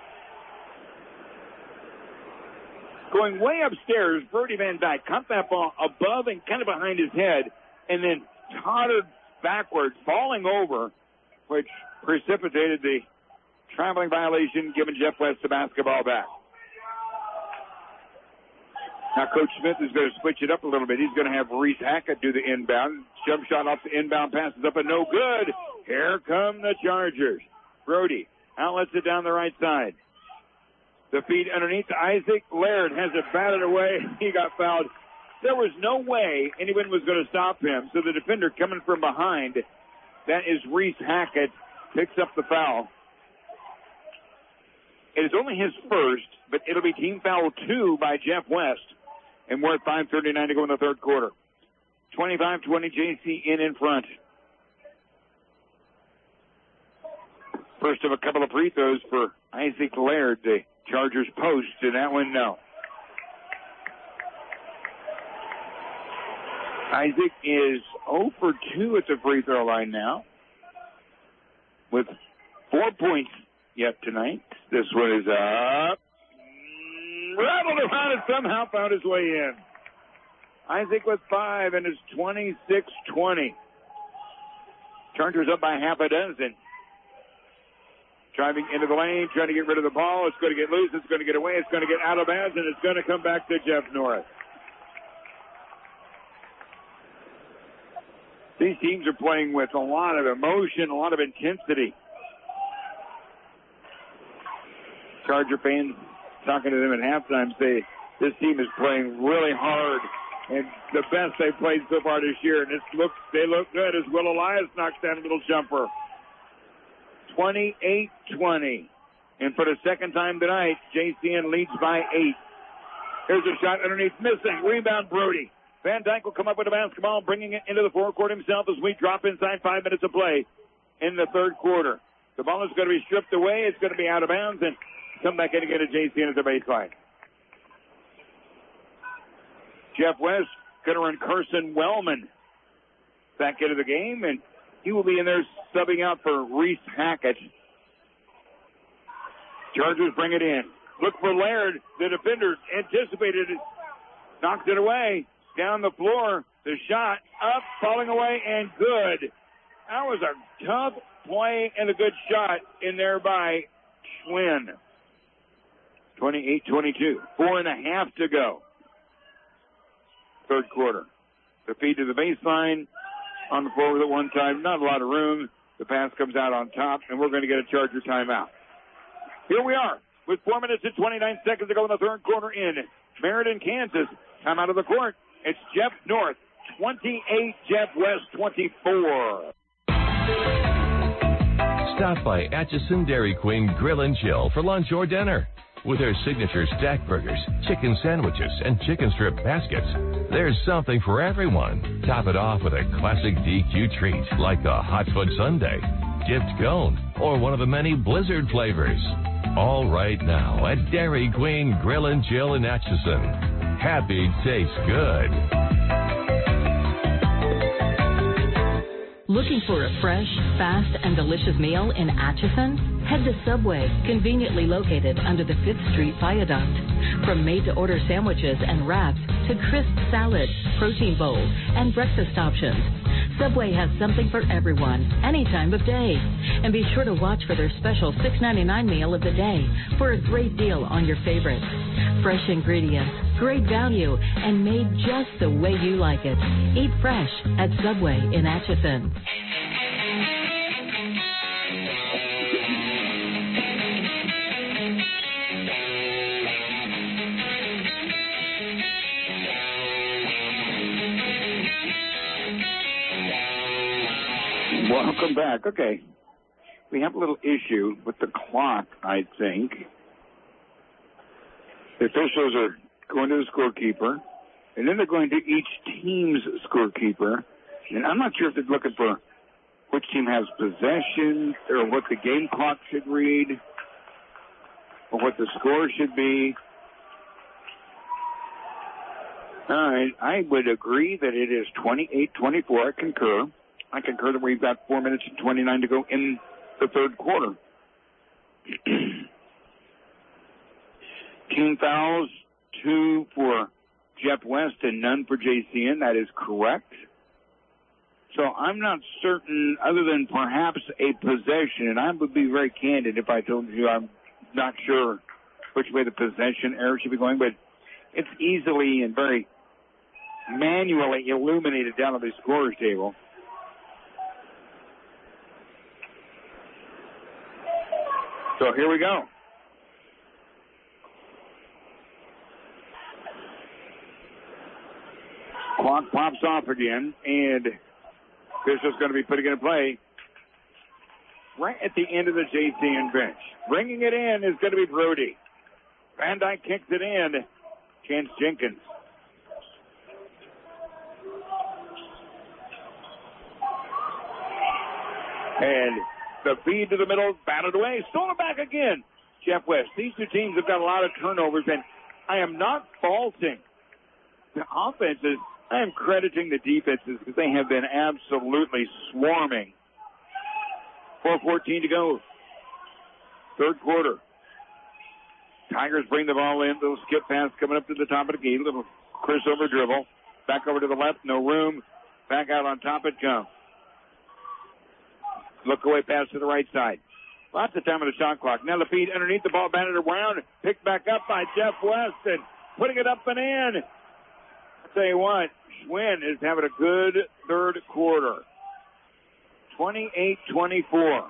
Going way upstairs, Brody Van Dyke caught that ball above and kind of behind his head, and then tottered backwards, falling over, which precipitated the traveling violation, giving Jeff West the basketball back. Now Coach Smith is going to switch it up a little bit. He's going to have Reese Hackett do the inbound. Jump shot off the inbound, passes up and no good. Here come the Chargers. Brody outlets it down the right side. The feed underneath to Isaac. Laird has it batted away. He got fouled. There was no way anyone was going to stop him. So the defender coming from behind, that is Reese Hackett, picks up the foul. It is only his first, but it'll be team foul 2 by Jeff West. And we're at 5:39 to go in the third quarter. 25-20 JCN in front. First of a couple of free throws for Isaac Laird, the Chargers post, and that one, no. Isaac is 0 for 2 at the free throw line now, with 4 points yet tonight. This one is up. Rattled around and somehow found his way in. Isaac with 5, and it's 26-20. Chargers up by half a dozen. Driving into the lane, trying to get rid of the ball. It's going to get loose. It's going to get away. It's going to get out of bounds, and it's going to come back to Jeff Norris. These teams are playing with a lot of emotion, a lot of intensity. Charger fans talking to them at halftime say this team is playing really hard and the best they've played so far this year. And they look good as Will Elias knocks down a little jumper. 28-20. And for the second time tonight, JCN leads by 8. Here's a shot underneath, missing. Rebound, Brody. Van Dyke will come up with the basketball, bringing it into the forecourt himself as we drop inside 5 minutes of play in the third quarter. The ball is going to be stripped away. It's going to be out of bounds and come back in and get a JCN at the baseline. Jeff West going to run Carson Wellman back into the game, and He will be in there subbing out for Reese Hackett. Chargers bring it in. Look for Laird. The defender anticipated it. Knocks it away. Down the floor. The shot up, falling away, and good. That was a tough play and a good shot in there by Schwinn. 28-22. 4.5 to go. Third quarter. The feed to the baseline. On the floor with it one time. Not a lot of room. The pass comes out on top, and we're going to get a Charger timeout. Here we are with 4 minutes and 29 seconds to go in the third quarter in Meriden, Kansas. Time out of the court. It's Jeff North, 28, Jeff West, 24. Stop by Atchison Dairy Queen Grill and Chill for lunch or dinner. With their signature stack burgers, chicken sandwiches, and chicken strip baskets, there's something for everyone. Top it off with a classic DQ treat like the Hot Foot Sundae, dipped cone, or one of the many Blizzard flavors. All right now at Dairy Queen Grill and Chill in Atchison. Happy tastes good. Looking for a fresh, fast, and delicious meal in Atchison? Head to Subway, conveniently located under the 5th Street Viaduct. From made-to-order sandwiches and wraps to crisp salads, protein bowls, and breakfast options, Subway has something for everyone, any time of day. And be sure to watch for their special $6.99 meal of the day for a great deal on your favorites. Fresh ingredients, great value, and made just the way you like it. Eat fresh at Subway in Atchison. Welcome back. Okay. We have a little issue with the clock, I think. The officials are going to the scorekeeper, and then they're going to each team's scorekeeper. And I'm not sure if they're looking for which team has possession or what the game clock should read or what the score should be. All right. I would agree that it is 28-24. I concur that we've got 4 minutes and 29 to go in the third quarter. Team fouls, 2 for Jeff West and none for JCN. That is correct. So I'm not certain, other than perhaps a possession, and I would be very candid if I told you I'm not sure which way the possession error should be going, but it's easily and very manually illuminated down on the scorer's table. So here we go. Clock pops off again, and Bishop's going to be putting it in play right at the end of the JCN bench. Bringing it in is going to be Brody. Van Dyke kicks it in. Chance Jenkins. And the feed to the middle, batted away, stolen back again. Jeff West. These two teams have got a lot of turnovers, and I am not faulting the offenses. I am crediting the defenses because they have been absolutely swarming. 4:14 to go. Third quarter. Tigers bring the ball in. Little skip pass coming up to the top of the key. Little Chris over dribble. Back over to the left. No room. Back out on top it comes. Look away pass to the right side. Lots of time on the shot clock. Now the feed underneath the ball, batted around. Picked back up by Jeff West and putting it up and in. I'll tell you what, Schwinn is having a good third quarter. 28-24.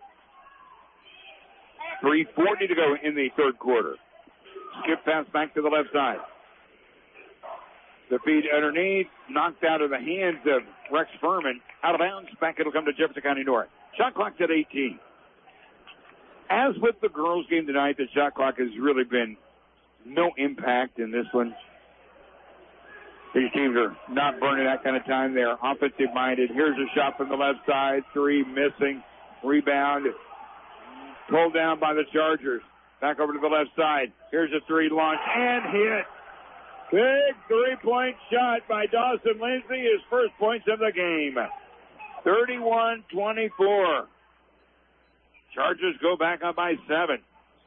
3:40 to go in the third quarter. Skip pass back to the left side. The feed underneath, knocked out of the hands of Rex Furman. Out of bounds, back it'll come to Jefferson County North. Shot clock's at 18. As with the girls' game tonight, the shot clock has really been no impact in this one. These teams are not burning that kind of time. They are offensive-minded. Here's a shot from the left side. 3 missing. Rebound. Pulled down by the Chargers. Back over to the left side. Here's a 3 launch and hit. Big 3-point shot by Dawson Lindsay. His first points of the game. 31-24. Chargers go back up by 7.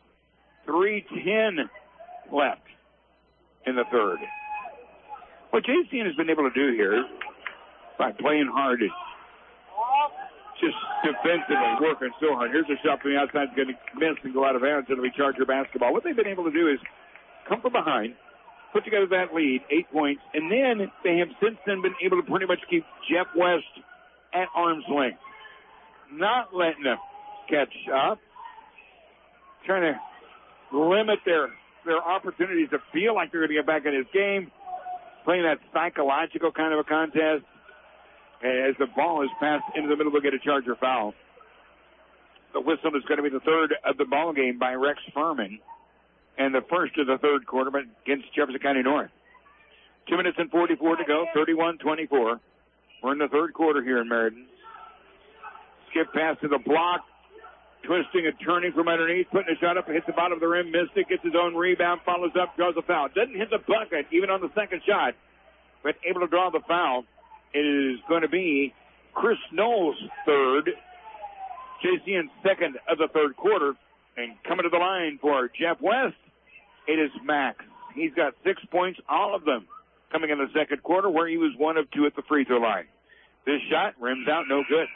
3:10 left in the third. What JCN has been able to do here by playing hard is just defensively working so hard. Here's a shot from the outside, going to miss and go out of bounds. It'll be Charger basketball. What they've been able to do is come from behind, put together that lead, 8 points, and then they have since then been able to pretty much keep Jeff West at arm's length. Not letting them catch up. Trying to limit their opportunities to feel like they're going to get back in this game. Playing that psychological kind of a contest. As the ball is passed into the middle, they'll get a Charger foul. The whistle is going to be the third of the ball game by Rex Furman. And the first of the third quarter against Jefferson County North. 2 minutes and 44 to go, 31-24. We're in the third quarter here in Meriden. Skip pass to the block. Twisting and turning from underneath, putting a shot up, hits the bottom of the rim, missed it, gets his own rebound, follows up, draws a foul. Doesn't hit the bucket, even on the second shot, but able to draw the foul. It is going to be Chris Knowles' third, JCN's second of the third quarter. And coming to the line for Jeff West, it is Max. He's got 6 points, all of them coming in the second quarter, where he was 1 of 2 at the free throw line. This shot rims out, no good.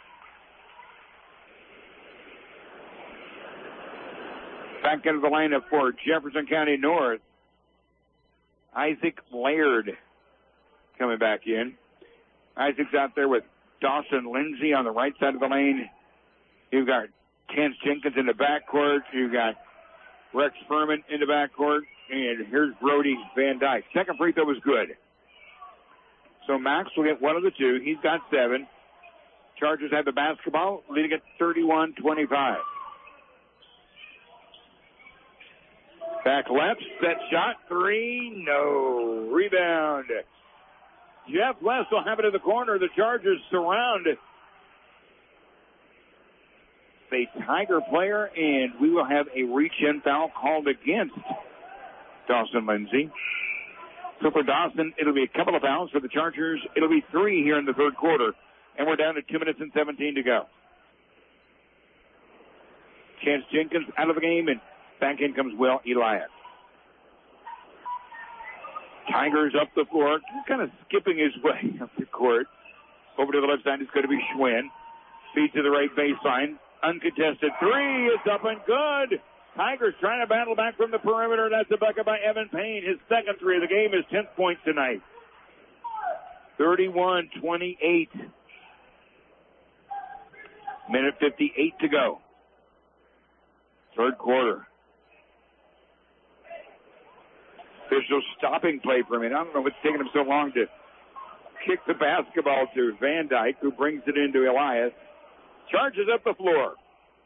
Back into the lineup for Jefferson County North. Isaac Laird coming back in. Isaac's out there with Dawson Lindsay on the right side of the lane. You've got Chance Jenkins in the backcourt. You've got Rex Furman in the backcourt. And here's Brody Van Dyke. Second free throw was good. So Max will get 1 of the 2. He's got 7. Chargers have the basketball, leading at 31-25. Back left, set shot, 3, no. Rebound. Jeff West will have it in the corner. The Chargers surround the Tiger player, and we will have a reach-in foul called against Dawson Lindsay. So for Dawson, it'll be a couple of fouls. For the Chargers, it'll be 3 here in the third quarter, and we're down to 2 minutes and 17 to go. Chance Jenkins out of the game, and back in comes Will Elias. Tigers up the floor, kind of skipping his way up the court. Over to the left side, it's going to be Schwinn. Feed to the right baseline. Uncontested 3 is up and good. Tigers trying to battle back from the perimeter. That's a bucket by Evan Payne. His second 3 of the game, his 10th point tonight. 31-28. Minute 58 to go. Third quarter. Official stopping play for him. I don't know what's taking him so long to kick the basketball to Van Dyke, who brings it into Elias. Charges up the floor.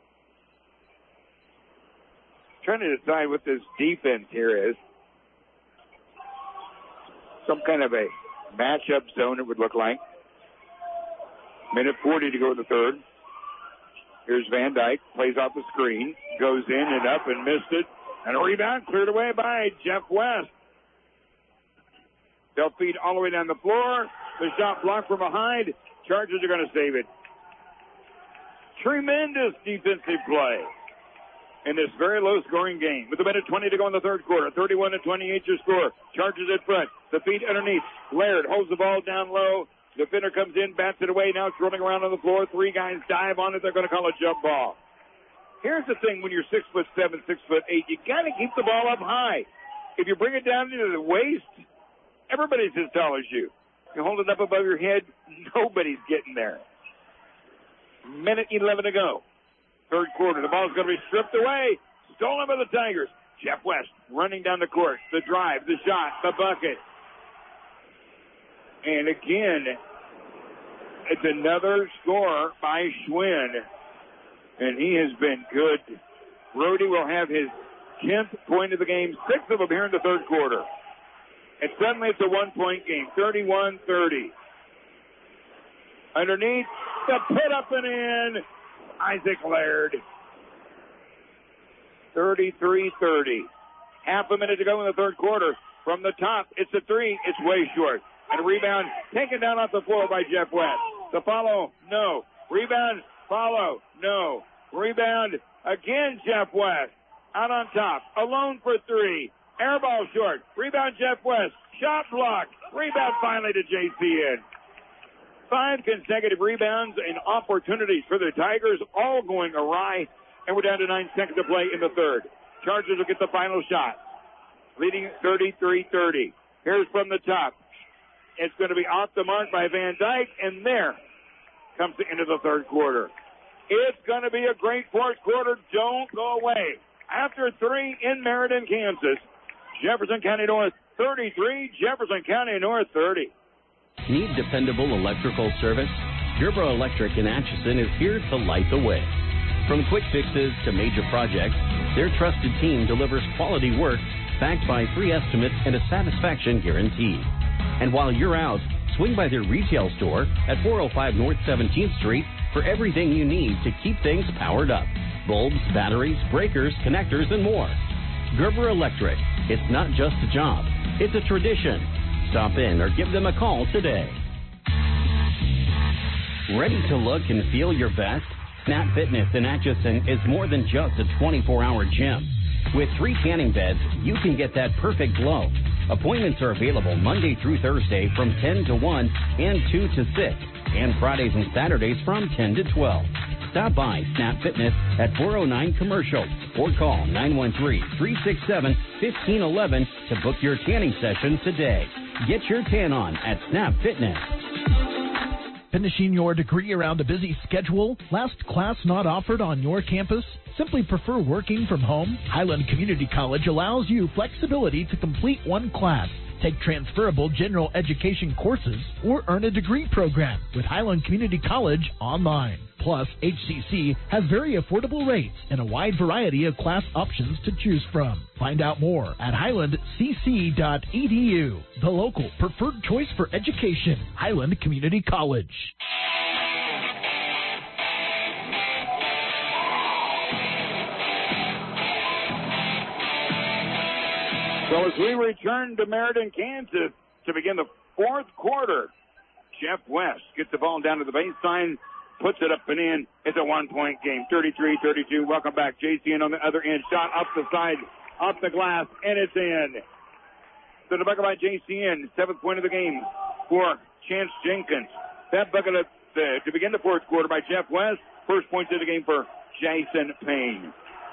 Trying to decide what this defense here is. Some kind of a matchup zone, it would look like. Minute 40 to go in the third. Here's Van Dyke, plays off the screen, goes in and up and missed it. And a rebound cleared away by Jeff West. They'll feed all the way down the floor. The shot blocked from behind. Chargers are going to save it. Tremendous defensive play in this very low-scoring game. With a minute 20 to go in the third quarter. 31-28 your score. Chargers in front. The feed underneath. Laird holds the ball down low. Defender comes in, bats it away. Now it's rolling around on the floor. 3 guys dive on it. They're going to call a jump ball. Here's the thing when you're 6'7", 6'8", you got to keep the ball up high. If you bring it down into the waist, everybody's as tall as you. You hold it up above your head, nobody's getting there. Minute 11 to go. Third quarter. The ball's going to be stripped away. Stolen by the Tigers. Jeff West running down the court. The drive, the shot, the bucket. And again, it's another score by Schwinn. And he has been good. Brody will have his 10th point of the game, 6 of them here in the third quarter. And suddenly it's a 1-point game, 31-30. Underneath, the put up and in, Isaac Laird. 33-30. Half a minute to go in the third quarter. From the top, it's a 3. It's way short. And a rebound taken down off the floor by Jeff West. The follow, no. Rebound, follow, no. Rebound, again, Jeff West. Out on top, alone for three. Air ball short. Rebound, Jeff West. Shot block. Rebound finally to JCN. 5 consecutive rebounds and opportunities for the Tigers, all going awry. And we're down to 9 seconds to play in the third. Chargers will get the final shot. Leading 33-30. Here's from the top. It's going to be off the mark by Van Dyke, and there comes the end of the third quarter. It's going to be a great fourth quarter. Don't go away. After 3 in Meriden, Kansas, Jefferson County North 33, Jefferson County North 30. Need dependable electrical service? Gerber Electric in Atchison is here to light the way. From quick fixes to major projects, their trusted team delivers quality work backed by free estimates and a satisfaction guarantee. And while you're out, swing by their retail store at 405 North 17th Street for everything you need to keep things powered up. Bulbs, batteries, breakers, connectors, and more. Gerber Electric. It's not just a job, it's a tradition. Stop in or give them a call today. Ready to look and feel your best? Snap Fitness in Atchison is more than just a 24-hour gym. With 3 tanning beds, you can get that perfect glow. Appointments are available Monday through Thursday from 10 to 1 and 2 to 6, and Fridays and Saturdays from 10 to 12. Stop by Snap Fitness at 409 Commercial or call 913-367-1511 to book your tanning session today. Get your tan on at Snap Fitness. Finishing your degree around a busy schedule? Last class not offered on your campus? Simply prefer working from home? Highland Community College allows you flexibility to complete one class, take transferable general education courses, or earn a degree program with Highland Community College online. Plus, HCC has very affordable rates and a wide variety of class options to choose from. Find out more at highlandcc.edu. The local preferred choice for education, Highland Community College. So as we return to Meriden, Kansas to begin the fourth quarter, Jeff West gets the ball down to the baseline, puts it up and in. It's a one-point game, 33-32. Welcome back. JCN on the other end. Shot up the side, off the glass, and it's in. So the bucket by JCN, 7th point of the game for Chance Jenkins. That bucket to begin the fourth quarter by Jeff West. First point of the game for Jason Payne.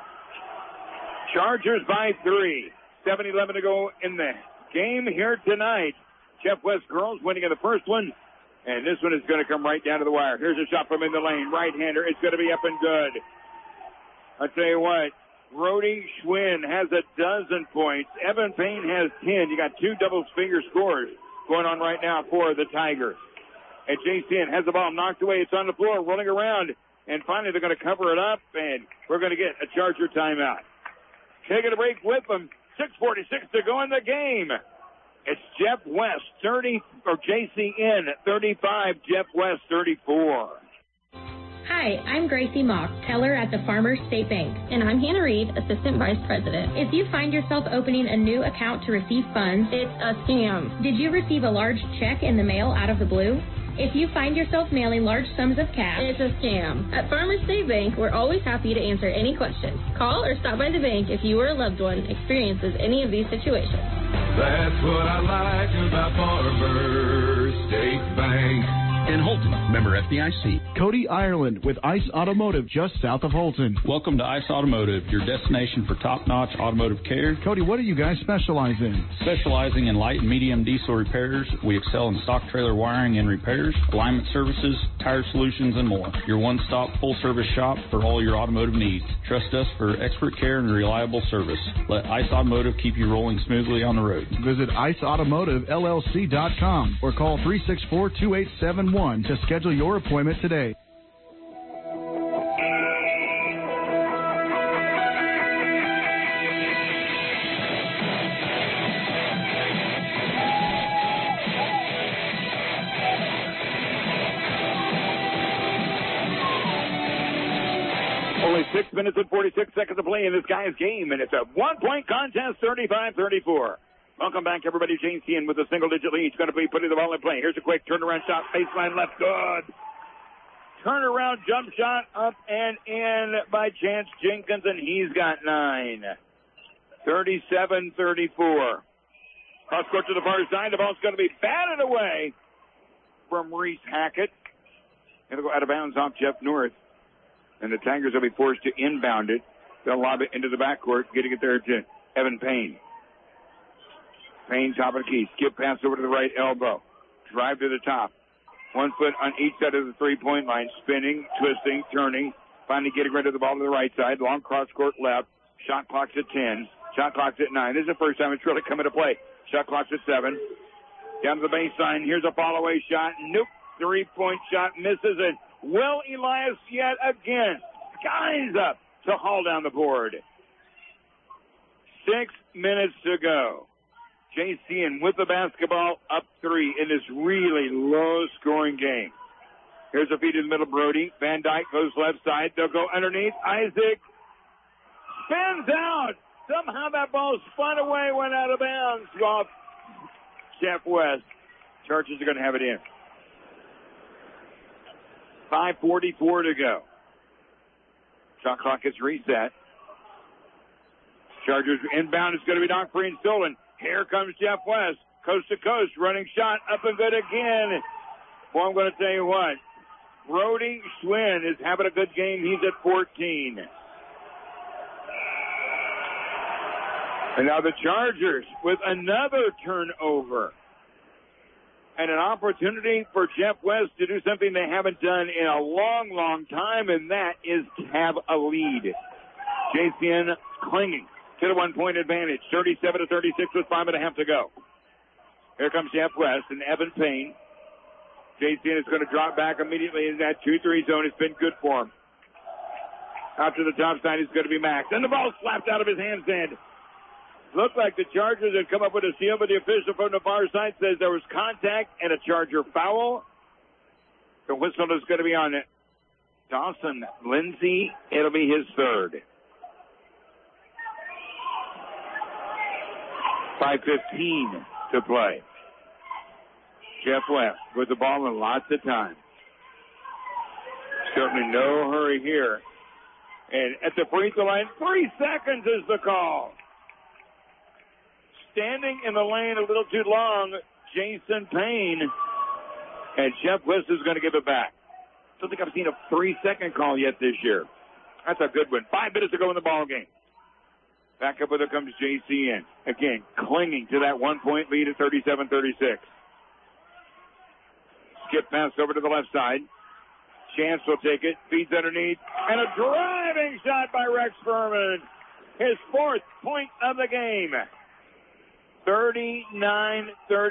Chargers by 3. 7-11 to go in the game here tonight. Jeff West girls winning in the first one. And this one is going to come right down to the wire. Here's a shot from in the lane. Right-hander. It's going to be up and good. I'll tell you what. Brody Schwinn has 12 points. Evan Payne has 10. You got 2 double-figure scores going on right now for the Tigers. And JCN has the ball knocked away. It's on the floor, rolling around. And finally, they're going to cover it up, and we're going to get a Charger timeout. Taking a break with them. 6:46 to go in the game. It's Jeff West, JCN 35, Jeff West 34. Hi, I'm Gracie Mock, teller at the Farmers State Bank. And I'm Hannah Reed, Assistant Vice President. If you find yourself opening a new account to receive funds, it's a scam. Did you receive a large check in the mail out of the blue? If you find yourself mailing large sums of cash, it's a scam. At Farmers State Bank, we're always happy to answer any questions. Call or stop by the bank if you or a loved one experiences any of these situations. That's what I like about Farmers State Bank. In Holton, member FDIC. Cody Ireland with ICE Automotive just south of Holton. Welcome to ICE Automotive, your destination for top-notch automotive care. Cody, what do you guys specialize in? Specializing in light and medium diesel repairs, we excel in stock trailer wiring and repairs, alignment services, tire solutions, and more. Your one-stop full-service shop for all your automotive needs. Trust us for expert care and reliable service. Let ICE Automotive keep you rolling smoothly on the road. Visit IceAutomotiveLLC.com or call 364-2871 to schedule your appointment today. Only 6 minutes and 46 seconds to play in this guy's game, and it's a one-point contest, 35-34. Welcome back, everybody. JCN with a single-digit lead. He's going to be putting the ball in play. Here's a quick turnaround shot. Baseline left. Good. turnaround jump shot up and in by Chance Jenkins, and he's got 9. 37-34. Cross court to the far side. The ball's going to be batted away from Reese Hackett. It'll go out of bounds off Jeff North. And the Tigers will be forced to inbound it. They'll lob it into the backcourt, getting it there to Evan Payne. Payne, top of the key. Skip pass over to the right elbow. Drive to the top. 1 foot on each side of the three-point line. Spinning, twisting, turning. Finally getting rid of the ball to the right side. Long cross court left. Shot clock's at 10. Shot clock's at 9. This is the first time it's really come into play. Shot clock's at 7. Down to the baseline. Here's a fall-away shot. Nope. 3-point shot misses it. Will Elias yet again. Skies up to haul down the board. 6 minutes to go. JCN with the basketball, up 3 in this really low-scoring game. Here's a feed in the middle, Brody. Van Dyke goes left side. They'll go underneath. Isaac spins out. Somehow that ball spun away, went out of bounds off Jeff West. Chargers are going to have it in. 5:44 to go. Shot clock is reset. Chargers inbound. It's going to be knocked free and stolen. Here comes Jeff West. Coast to coast. Running shot. Up and good again. Well, I'm going to tell you what. Brody Schwinn is having a good game. He's at 14. And now the Chargers with another turnover. And an opportunity for Jeff West to do something they haven't done in a long, long time, and that is to have a lead. JCN clinging to the 1-point advantage. 37-36 with 5.5 to go. Here comes Jeff West and Evan Payne. JCN is going to drop back immediately in that 2-3 zone. It's been good for him. Out to the top side is going to be Max. And the ball slapped out of his hands and looked like the Chargers had come up with a seal, but the official from the far side says there was contact and a Charger foul. The whistle is going to be on it. Dawson Lindsay, it'll be his third. 5:15 to play. Jeff West with the ball and lots of time. Certainly no hurry here. And at the free throw line, 3 seconds is the call. Standing in the lane a little too long, Jason Payne. And Jeff West is going to give it back. Don't think I've seen a 3-second call yet this year. That's a good one. 5 minutes to go in the ball game. Back up with it comes JCN. Again, clinging to that 1-point lead at 37-36. Skip pass over to the left side. Chance will take it. Feeds underneath. And a driving shot by Rex Furman. His 4th point of the game. 39-36.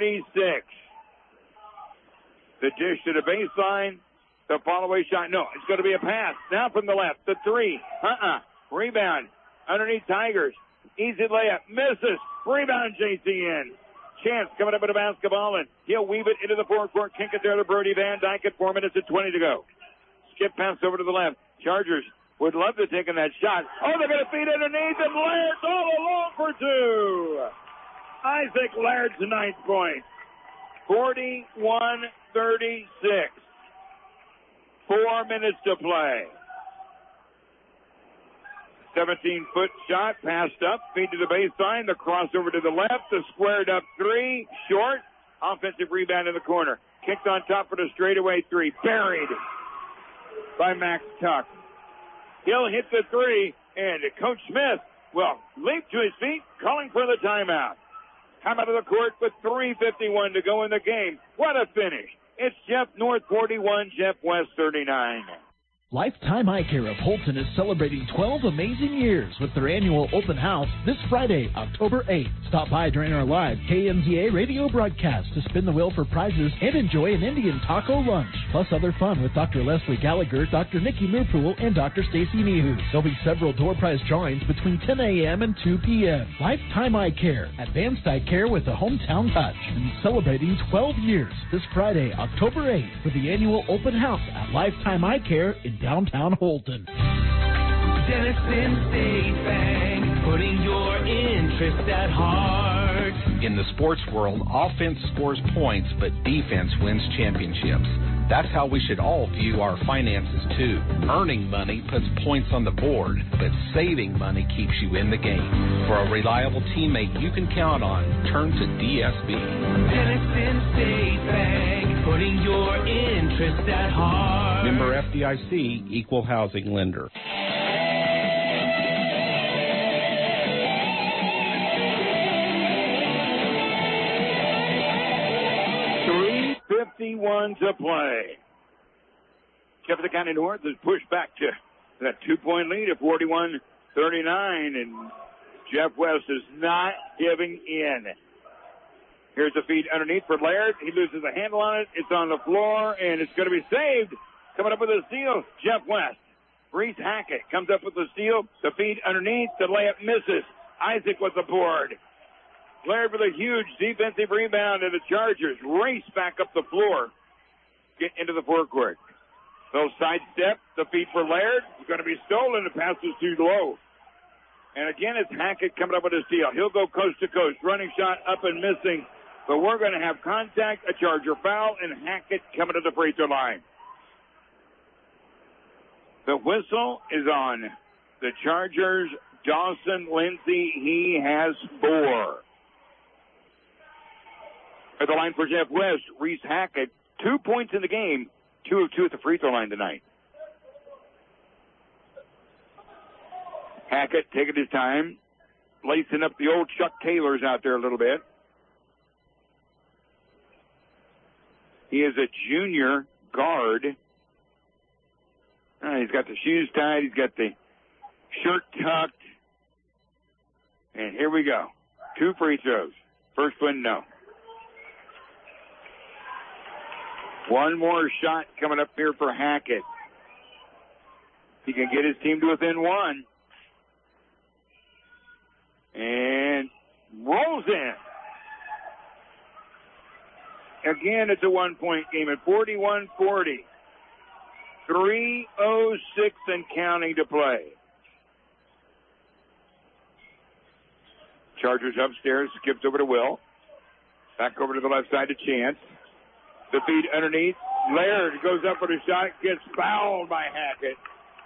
The dish to the baseline. The follow-away shot. No, it's going to be a pass. Now from the left. The 3. Rebound. Underneath Tigers. Easy layup. Misses. Rebound JCN. Chance coming up with a basketball, and he'll weave it into the forecourt. Kink it there to Brody Van Dyke at 4 minutes and 20 to go. Skip pass over to the left. Chargers would love to take in that shot. Oh, they're going to feed underneath, and Laird's all alone for 2. Isaac Laird's 9th point. 41-36. 4 minutes to play. 17-foot shot, passed up, feed to the baseline, the crossover to the left, the squared up 3, short, offensive rebound in the corner. Kicked on top for the straightaway 3, buried by Max Tuck. He'll hit the 3, and Coach Smith will leap to his feet, calling for the timeout. Timeout of the court with 3:51 to go in the game. What a finish. It's Jeff North 41, Jeff West 39. Lifetime Eye Care of Holton is celebrating 12 amazing years with their annual open house this Friday, October 8th. Stop by during our live KMZA radio broadcast to spin the wheel for prizes and enjoy an Indian taco lunch, plus other fun with Dr. Leslie Gallagher, Dr. Nikki Moopool, and Dr. Stacy Nehus. There'll be several door prize drawings between 10 a.m. and 2 p.m. Lifetime Eye Care, advanced eye care with a hometown touch, and celebrating 12 years this Friday, October 8th, with the annual open house at Lifetime Eye Care in downtown Holton. Dennison State Bank, putting your interest at heart. heart. In the sports world, offense scores points, but defense wins championships. That's how we should all view our finances, too. Earning money puts points on the board, but saving money keeps you in the game. For a reliable teammate you can count on, turn to DSB. Tennessee State Bank, putting your interest at heart. Member FDIC, Equal Housing Lender. .51 to play. Jefferson County North has pushed back to that 2-point lead at 41-39, and Jeff West is not giving in. Here's a feed underneath for Laird. He loses a handle on it. It's on the floor, and it's going to be saved. Coming up with a steal, Jeff West. Reese Hackett comes up with the steal. The feed underneath. The layup misses. Isaac with the board. Laird with a huge defensive rebound, and the Chargers race back up the floor, get into the forecourt. They'll sidestep. The feed for Laird is going to be stolen. The pass is too low. And again, it's Hackett coming up with a steal. He'll go coast to coast. Running shot up and missing. But we're going to have contact, a Charger foul, and Hackett coming to the free throw line. The whistle is on the Chargers. Dawson Lindsay, he has 4. At the line for Jeff West, Reese Hackett, 2 points in the game, 2 of 2 at the free throw line tonight. Hackett taking his time, lacing up the old Chuck Taylors out there a little bit. He is a junior guard. He's got the shoes tied. He's got the shirt tucked. And here we go. 2 free throws. First one, no. One more shot coming up here for Hackett. He can get his team to within 1. And rolls in. Again, it's a 1-point game at 41-40. 3:06 and counting to play. Chargers upstairs, skips over to Will. Back over to the left side to Chance. The feed underneath. Laird goes up for the shot, gets fouled by Hackett.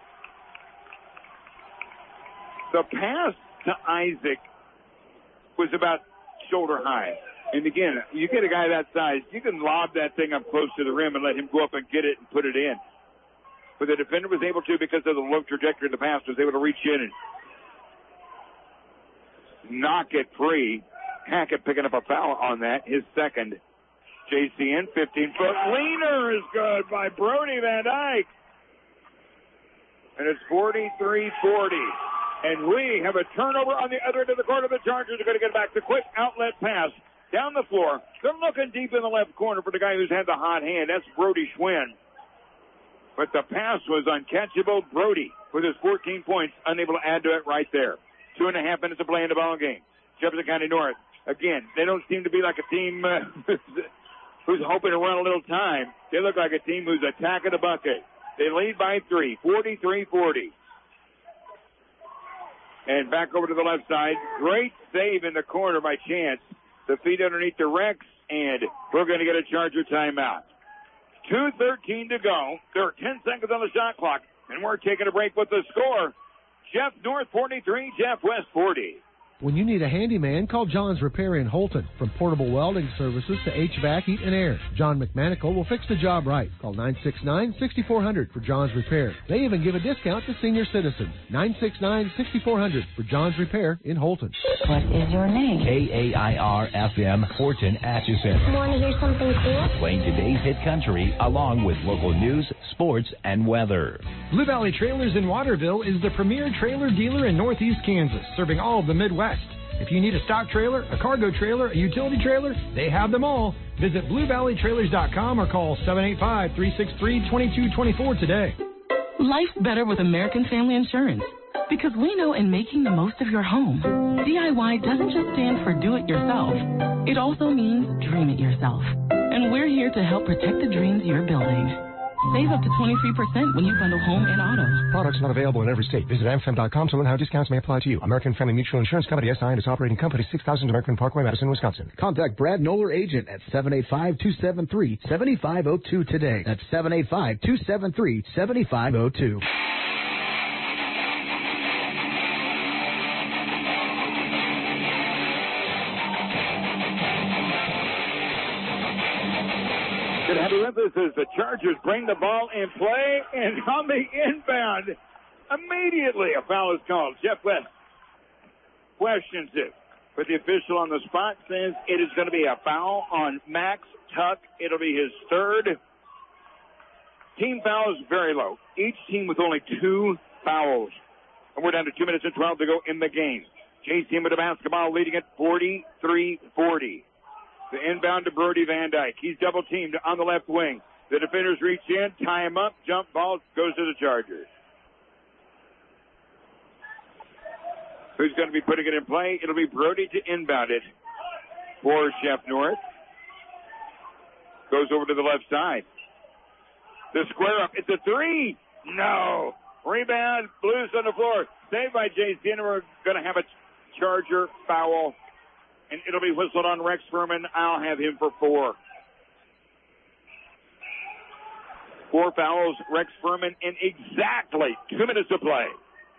The pass to Isaac was about shoulder high. And again, you get a guy that size, you can lob that thing up close to the rim and let him go up and get it and put it in. But the defender was able to, because of the low trajectory of the pass, was able to reach in and knock it free. Hackett picking up a foul on that, his second. JCN, 15-foot leaner is good by Brody Van Dyke. And it's 43-40. And we have a turnover on the other end of the court. The Chargers are going to get back. The quick outlet pass down the floor. They're looking deep in the left corner for the guy who's had the hot hand. That's Brody Schwinn. But the pass was uncatchable. Brody, with his 14 points, unable to add to it right there. 2.5 minutes of play in the ball game. Jefferson County North. Again, they don't seem to be like a team who's hoping to run a little time. They look like a team who's attacking the bucket. They lead by 3, 43-40. And back over to the left side. Great save in the corner by Chance. The feed underneath the Rex, and we're going to get a Charger timeout. 2:13 to go. There are 10 seconds on the shot clock, and we're taking a break with the score. Jeff North 43, Jeff West 40. When you need a handyman, call John's Repair in Holton. From portable welding services to HVAC, heat, and air, John McManical will fix the job right. Call 969-6400 for John's Repair. They even give a discount to senior citizens. 969-6400 for John's Repair in Holton. What is your name? KAIR-FM, Horton, Atchison. Want to hear something cool? Playing today's hit country along with local news, sports, and weather. Blue Valley Trailers in Waterville is the premier trailer dealer in Northeast Kansas, serving all of the Midwest. If you need a stock trailer, a cargo trailer, a utility trailer, they have them all. Visit BlueValleyTrailers.com or call 785-363-2224 today. Life's better with American Family Insurance. Because we know in making the most of your home, DIY doesn't just stand for do it yourself. It also means dream it yourself. And we're here to help protect the dreams you're building. Save up to 23% when you bundle home and auto. Products not available in every state. Visit amfam.com to learn how discounts may apply to you. American Family Mutual Insurance Company, SI, and its operating company, 6000 American Parkway, Madison, Wisconsin. Contact Brad Noller, agent at 785-273-7502 today. That's 785-273-7502. Good to have you with us as the Chargers bring the ball in play, and on the inbound, immediately a foul is called. Jeff West questions it, but the official on the spot says it is going to be a foul on Max Tuck. It'll be his third. Team fouls very low. Each team with only 2 fouls. And we're down to 2 minutes and 12 to go in the game. Jay's team with the basketball leading at 43-40. The inbound to Brody Van Dyke. He's double teamed on the left wing. The defenders reach in, tie him up, jump ball, goes to the Chargers. Who's going to be putting it in play? It'll be Brody to inbound it for Chef North. Goes over to the left side. The square up. It's a 3. No. Rebound. Blues on the floor. Saved by JC. And we're going to have a Charger foul. And it'll be whistled on Rex Furman. I'll have him for 4. 4 fouls. Rex Furman in exactly 2 minutes to play.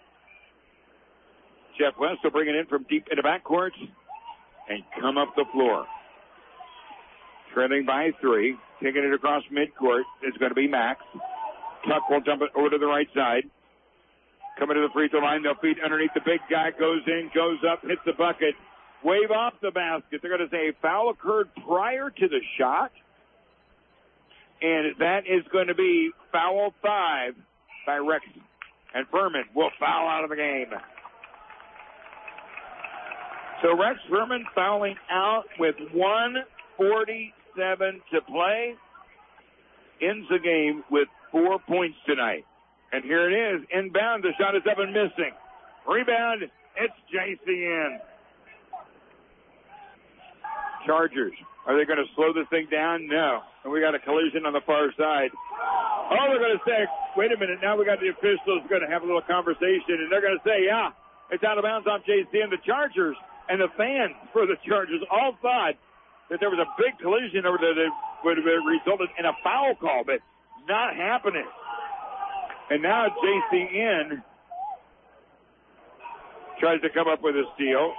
Jeff West will bring it in from deep in the backcourt and come up the floor. Trailing by 3. Taking it across midcourt is going to be Max. Tuck will dump it over to the right side. Coming to the free throw line. They'll feed underneath the big guy. Goes in, goes up, hits the bucket. Wave off the basket. They're going to say a foul occurred prior to the shot. And that is going to be foul 5 by Rex. And Furman will foul out of the game. So Rex Furman fouling out with 1:47 to play. Ends the game with 4 points tonight. And here it is. Inbound. The shot is up and missing. Rebound. It's JCN. Chargers. Are they going to slow this thing down? No. And we got a collision on the far side. Oh, they're going to say, wait a minute, now we got the officials going to have a little conversation, and they're going to say, yeah, it's out of bounds on JC. And the Chargers and the fans for the Chargers all thought that there was a big collision over there that would have resulted in a foul call, but not happening. And now JCN tries to come up with a steal.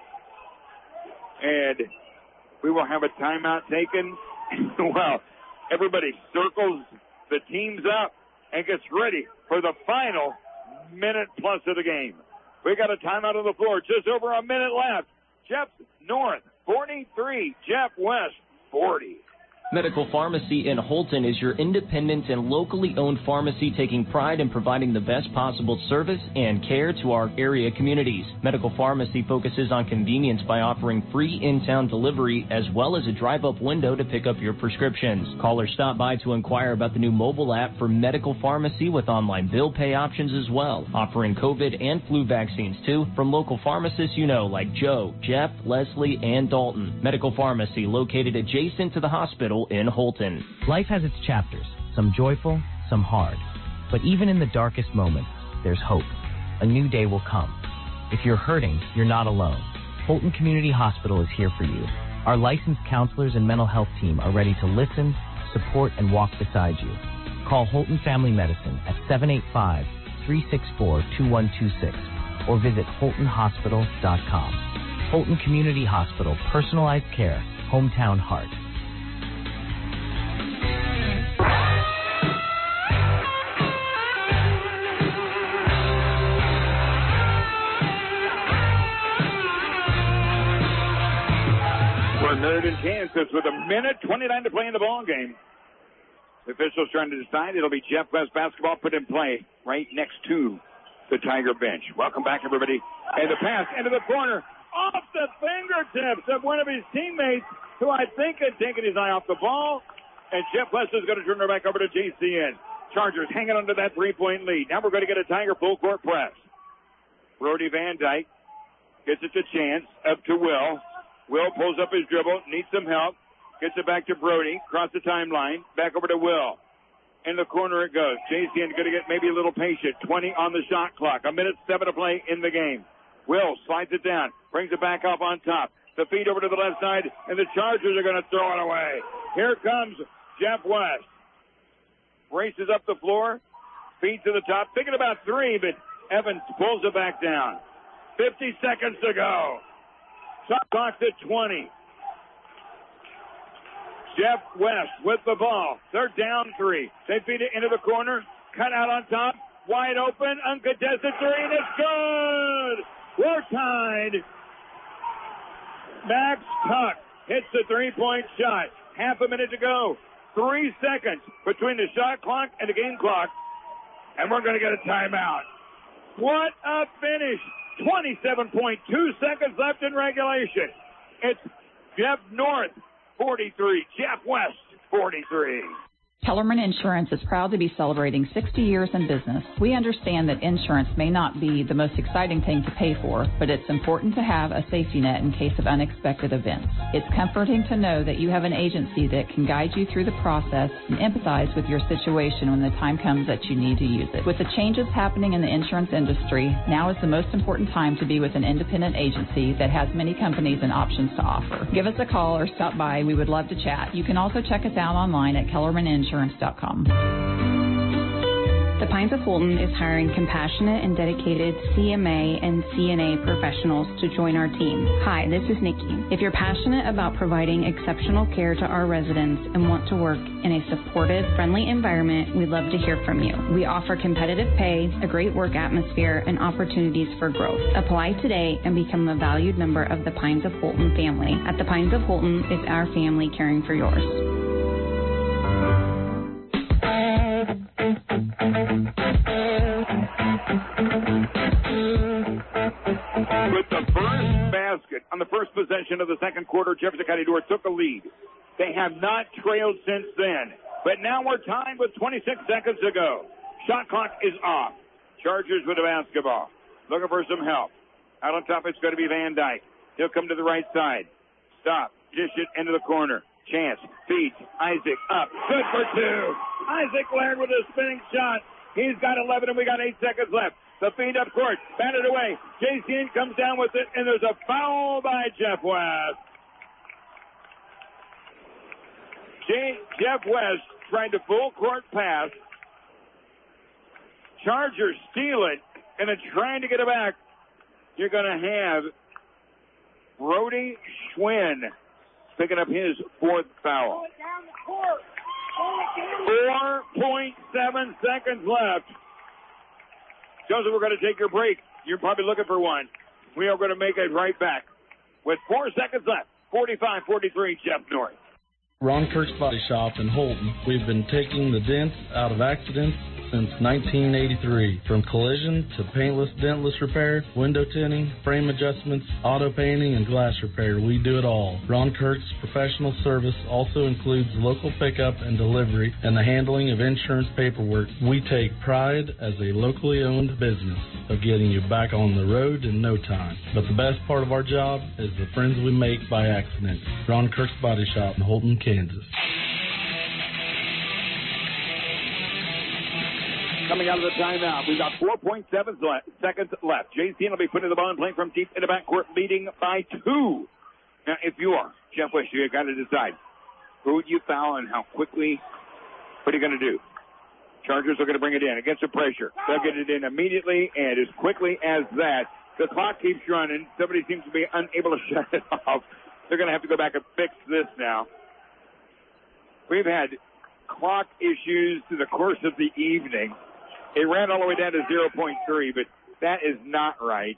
And we will have a timeout taken. Well, everybody circles the teams up and gets ready for the final minute plus of the game. We got a timeout on the floor. Just over a minute left. Jeff North, 43. Jeff West, 40. Medical Pharmacy in Holton is your independent and locally owned pharmacy taking pride in providing the best possible service and care to our area communities. Medical Pharmacy focuses on convenience by offering free in-town delivery as well as a drive-up window to pick up your prescriptions. Call or stop by to inquire about the new mobile app for Medical Pharmacy with online bill pay options as well. Offering COVID and flu vaccines too from local pharmacists you know like Joe, Jeff, Leslie, and Dalton. Medical Pharmacy located adjacent to the hospital in Holton. Life has its chapters, some joyful, some hard. But even in the darkest moments, there's hope. A new day will come. If you're hurting, you're not alone. Holton Community Hospital is here for you. Our licensed counselors and mental health team are ready to listen, support, and walk beside you. Call Holton Family Medicine at 785-364-2126 or visit HoltonHospital.com. Holton Community Hospital, personalized care, hometown heart. Third and Kansas with a minute 29 to play in the ball game. The officials trying to decide. It'll be Jeff West basketball put in play right next to the Tiger bench. Welcome back, everybody. And the pass into the corner off the fingertips of one of his teammates who I think had taken his eye off the ball. And Jeff West is going to turn her back over to JCN. Chargers hanging on to that 3-point lead. Now we're going to get a Tiger full court press. Brody Van Dyke gets it to Chance. Up to Will. Will pulls up his dribble, needs some help, gets it back to Brody, across the timeline, back over to Will. In the corner it goes. JCN going to get maybe a little patient. 20 on the shot clock. 1:07 to play in the game. Will slides it down. Brings it back up on top. The feed over to the left side, and the Chargers are going to throw it away. Here comes Jeff West. Races up the floor. Feed to the top. Thinking about three, but Evans pulls it back down. 50 seconds to go. Shot clock at 20. Jeff West with the ball. They're down 3. They feed it into the corner. Cut out on top. Wide open. Uncontested 3, and it's good. We're tied. Max Tuck hits the three-point shot. Half a minute to go. 3 seconds between the shot clock and the game clock. And we're going to get a timeout. What a finish. 27.2 seconds left in regulation. It's Jeff North, 43. Jeff West, 43. Kellerman Insurance is proud to be celebrating 60 years in business. We understand that insurance may not be the most exciting thing to pay for, but it's important to have a safety net in case of unexpected events. It's comforting to know that you have an agency that can guide you through the process and empathize with your situation when the time comes that you need to use it. With the changes happening in the insurance industry, now is the most important time to be with an independent agency that has many companies and options to offer. Give us a call or stop by. We would love to chat. You can also check us out online at kellermaninsurance.com. The Pines of Fulton is hiring compassionate and dedicated CMA and CNA professionals to join our team. Hi, this is Nikki. If you're passionate about providing exceptional care to our residents and want to work in a supportive, friendly environment, we'd love to hear from you. We offer competitive pay, a great work atmosphere, and opportunities for growth. Apply today and become a valued member of the Pines of Fulton family. At the Pines of Fulton, it's our family caring for yours. With the first basket on the first possession of the second quarter, Jefferson County North took the lead. They have not trailed since then. But now we're tied with 26 seconds to go. Shot clock is off. Chargers with the basketball. Looking for some help. Out on top, it's going to be Van Dyke. He'll come to the right side. Stop. Dish it into the corner. Chance. Feeds. Isaac up. Good for 2. Isaac Laird with a spinning shot. He's got 11 and we got 8 seconds left. The feed up court. Batted away. JCN comes down with it and there's a foul by Jeff West. Jeff West trying to full court pass. Chargers steal it and then trying to get it back. You're going to have Brody Schwinn picking up his 4th foul. 4.7 seconds left. Joseph, we're going to take your break. You're probably looking for one. We are going to make it right back. With 4 seconds left, 45-43, Jeff North. Ron Kirk's Body Shop in Holton. We've been taking the dents out of accidents since 1983. From collision to paintless, dentless repair, window tinting, frame adjustments, auto painting, and glass repair, we do it all. Ron Kirk's professional service also includes local pickup and delivery and the handling of insurance paperwork. We take pride as a locally owned business of getting you back on the road in no time. But the best part of our job is the friends we make by accident. Ron Kirk's Body Shop in Holton, Kansas. Coming out of the timeout, we've got 4.7 seconds left. JCN will be putting the ball in play from deep in the backcourt, leading by 2. Now, if you are Jeff West, you've got to decide who do you foul and how quickly. What are you going to do? Chargers are going to bring it in against the pressure. They'll get it in immediately and as quickly as that. The clock keeps running. Somebody seems to be unable to shut it off. They're going to have to go back and fix this now. We've had clock issues through the course of the evening. It ran all the way down to 0.3, but that is not right.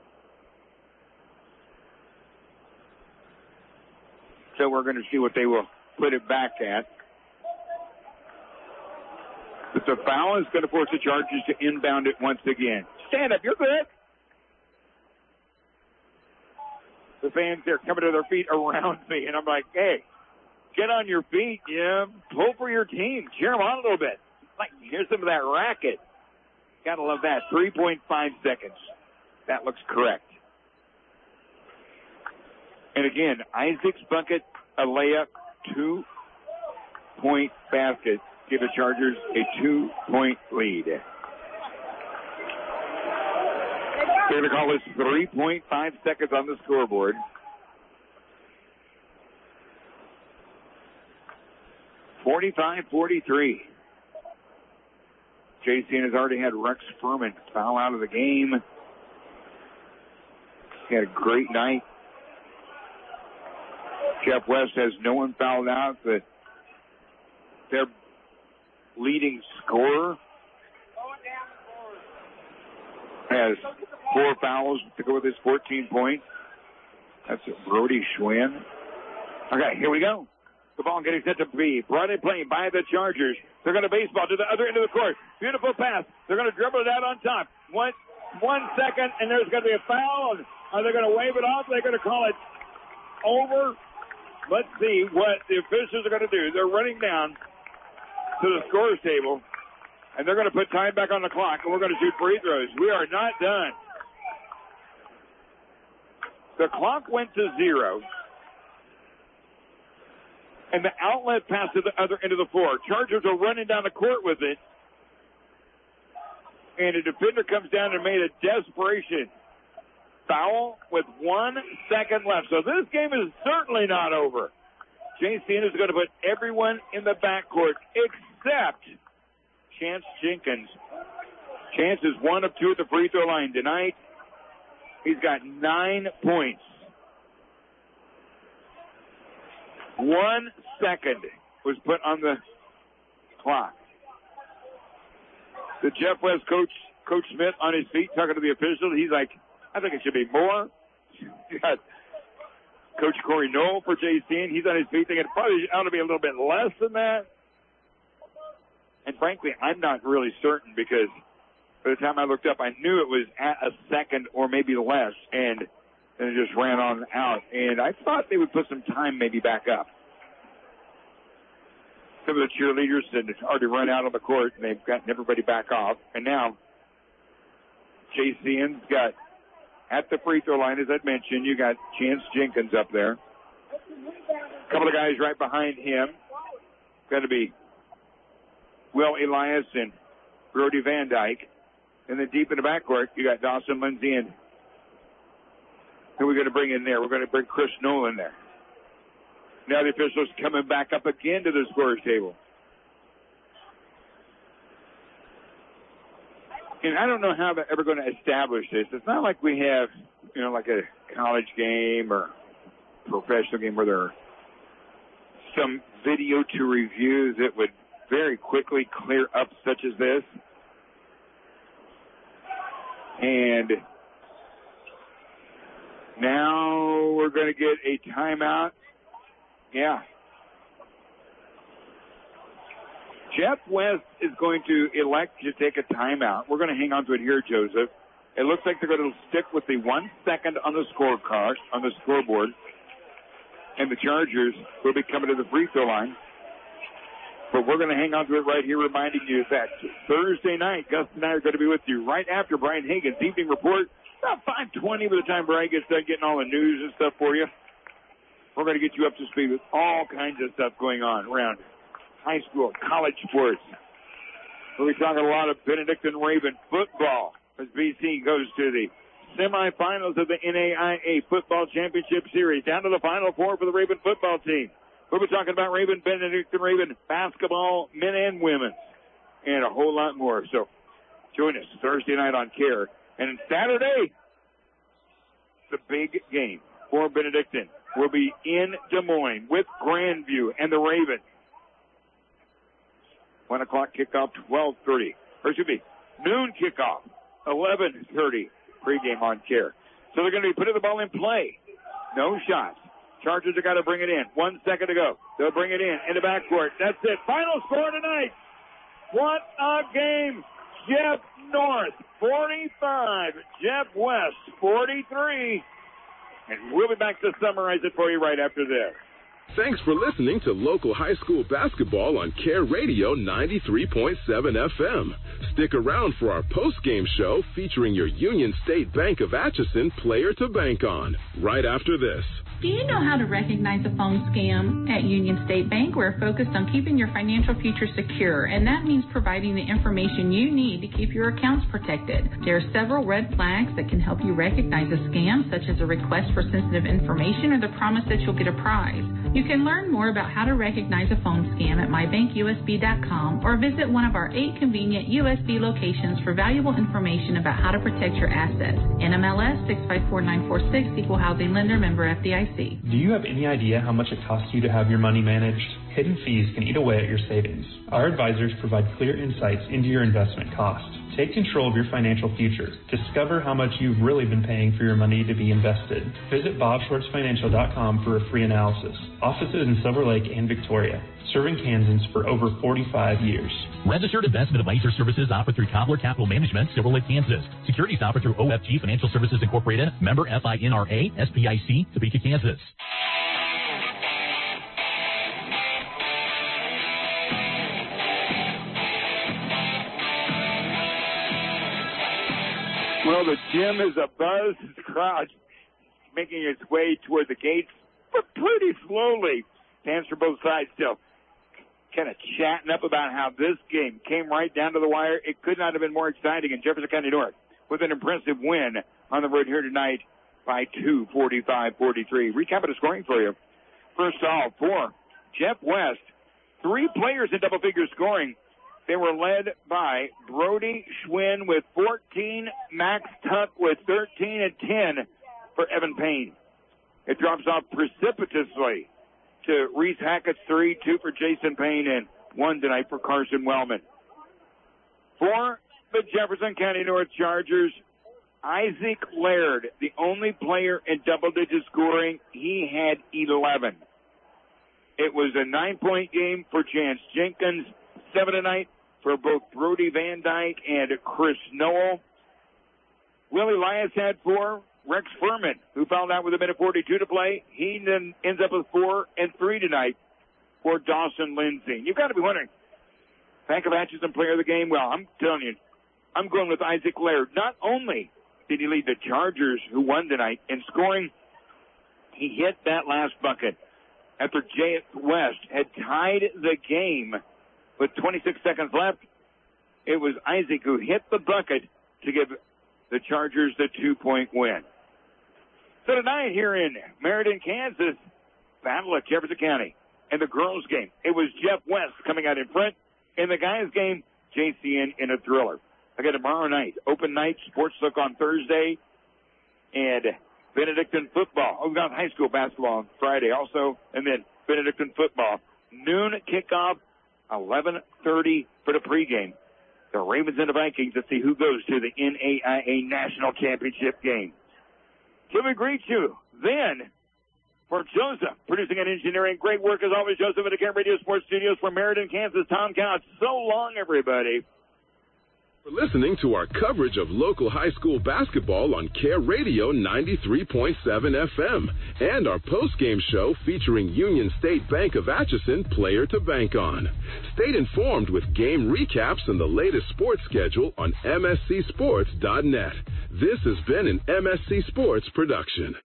So we're going to see what they will put it back at. But the foul is going to force the Chargers to inbound it once again. Stand up, you're good. The fans, they're coming to their feet around me, and I'm like, hey, get on your feet, pull for your team, cheer them on a little bit. Like, here's some of that racket. Gotta love that. 3.5 seconds. That looks correct. And again, Isaac's bucket, a layup, 2-point basket. give the Chargers a 2-point lead. They're going to call this 3.5 seconds on the scoreboard. (45-43). JCN has already had Rex Furman foul out of the game. He had a great night. Jeff West has no one fouled out, but their leading scorer has 4 fouls to go with his 14 points. That's Brody Schwinn. Okay, here we go. The ball getting set to be brought in play by the Chargers. They're going to baseball to the other end of the court. Beautiful pass. They're going to dribble it out on top. 1 second, and there's going to be a foul. Are they going to wave it off? They're going to call it over. Let's see what the officials are going to do. They're running down to the scorer's table, and they're going to put time back on the clock, and we're going to shoot free throws. We are not done. The clock went to 0. And the outlet pass to the other end of the floor. Chargers are running down the court with it. And a defender comes down and made a desperation foul with 1 second left. So this game is certainly not over. JCN is going to put everyone in the backcourt except Chance Jenkins. Chance is 1 of 2 at the free throw line tonight. He's got 9 points. 1 second was put on the clock. The Jeff West coach, Coach Smith, on his feet talking to the official. He's like, I think it should be more. You got Coach Corey Knoll for JCN. He's on his feet thinking it probably ought to be a little bit less than that. And frankly, I'm not really certain because by the time I looked up, I knew it was at a second or maybe less. And it just ran on out. And I thought they would put some time maybe back up. Some of the cheerleaders had already run out on the court, and they've gotten everybody back off. And now, JCN's got, at the free throw line, as I'd mentioned, you got Chance Jenkins up there. A couple of guys right behind him. Got to be Will Elias and Brody Van Dyke. And then deep in the backcourt, you got Dawson Lindsay and who are we going to bring in there? We're going to bring Chris Nolan there. Now the officials coming back up again to the scorer's table. And I don't know how they're ever going to establish this. It's not like we have, like a college game or professional game where there are some video to review that would very quickly clear up such as this. And now we're going to get a timeout. Yeah. Jeff West is going to elect to take a timeout. We're going to hang on to it here, Joseph. It looks like they're going to stick with the 1 second on the scorecard, on the scoreboard. And the Chargers will be coming to the free throw line. But we're going to hang on to it right here, reminding you that Thursday night, Gus and I are going to be with you right after Brian Hagan's evening report. About 5:20 by the time Brian gets done getting all the news and stuff for you. We're going to get you up to speed with all kinds of stuff going on around high school, college sports. We'll be talking a lot of Benedictine Raven football as BC goes to the semifinals of the NAIA Football Championship Series, down to the Final Four for the Raven football team. We'll be talking about Benedictine Raven basketball, men and women, and a whole lot more. So join us Thursday night on CARE. And Saturday, the big game for Benedictine will be in Des Moines with Grandview and the Ravens. 1 o'clock kickoff, 12:30. Or it should be noon kickoff, 11:30 pregame on CARE. So they're going to be putting the ball in play. No shots. Chargers have got to bring it in. 1 second to go. They'll bring it in the backcourt. That's it. Final score tonight. What a game. Jeff North, 45. Jeff West, 43. And we'll be back to summarize it for you right after this. Thanks for listening to local high school basketball on CARE Radio 93.7 FM. Stick around for our post-game show featuring your Union State Bank of Atchison player to bank on right after this. Do you know how to recognize a phone scam? At Union State Bank, we're focused on keeping your financial future secure, and that means providing the information you need to keep your accounts protected. There are several red flags that can help you recognize a scam, such as a request for sensitive information or the promise that you'll get a prize. You can learn more about how to recognize a phone scam at mybankusb.com or visit one of our 8 convenient USB locations for valuable information about how to protect your assets. NMLS 654946, Equal Housing Lender, member FDIC. Do you have any idea how much it costs you to have your money managed? Hidden fees can eat away at your savings. Our advisors provide clear insights into your investment costs. Take control of your financial future. Discover how much you've really been paying for your money to be invested. Visit BobSchwartzFinancial.com for a free analysis. Offices in Silver Lake and Victoria. Serving Kansans for over 45 years. Registered investment advisor services offered through Cobbler Capital Management, Silver Lake, Kansas. Securities offered through OFG Financial Services Incorporated, member FINRA, SPIC, Topeka, Kansas. Well, the gym is abuzz. The crowd making its way toward the gates, but pretty slowly. Fans from both sides still kind of chatting up about how this game came right down to the wire. It could not have been more exciting, in Jefferson County North with an impressive win on the road here tonight by 2, 45-43. Recap of the scoring for you. First off, for Jeff West, 3 players in double-figure scoring. They were led by Brody Schwinn with 14, Max Tuck with 13, and 10 for Evan Payne. It drops off precipitously to Reese Hackett's 3, 2 for Jason Payne, and 1 tonight for Carson Wellman. For the Jefferson County North Chargers, Isaac Laird, the only player in double-digit scoring. He had 11. It was a 9-point game for Chance Jenkins, 7 tonight for both Brody Van Dyke and Chris Noel. Willie Elias had 4. Rex Furman, who fouled out with 1:42 to play, he then ends up with 4 and 3 tonight for Dawson Lindsay. You've got to be wondering, Bank of Atchison player of the game? Well, I'm telling you, I'm going with Isaac Laird. Not only did he lead the Chargers, who won tonight, in scoring, he hit that last bucket after J.S. West had tied the game with 26 seconds left. It was Isaac who hit the bucket to give the Chargers the 2-point win. So tonight here in Meriden, Kansas, battle at Jefferson County. In the girls' game, it was Jeff West coming out in front. In the guys' game, JCN in a thriller. Again, tomorrow night, open night, sports look on Thursday, and Benedictine football. Oh, we've got high school basketball on Friday also, and then Benedictine football. Noon kickoff, 11:30 for the pregame. The Ravens and the Vikings to see who goes to the NAIA National Championship game. Till we greet you then for Joseph, producing and engineering. Great work as always, Joseph, at the Camp Radio Sports Studios for Meriden, Kansas. Tom Couch. So long, everybody. For listening to our coverage of local high school basketball on Care Radio 93.7 FM and our post-game show featuring Union State Bank of Atchison player to bank on. Stay informed with game recaps and the latest sports schedule on MSCSports.net. This has been an MSC Sports production.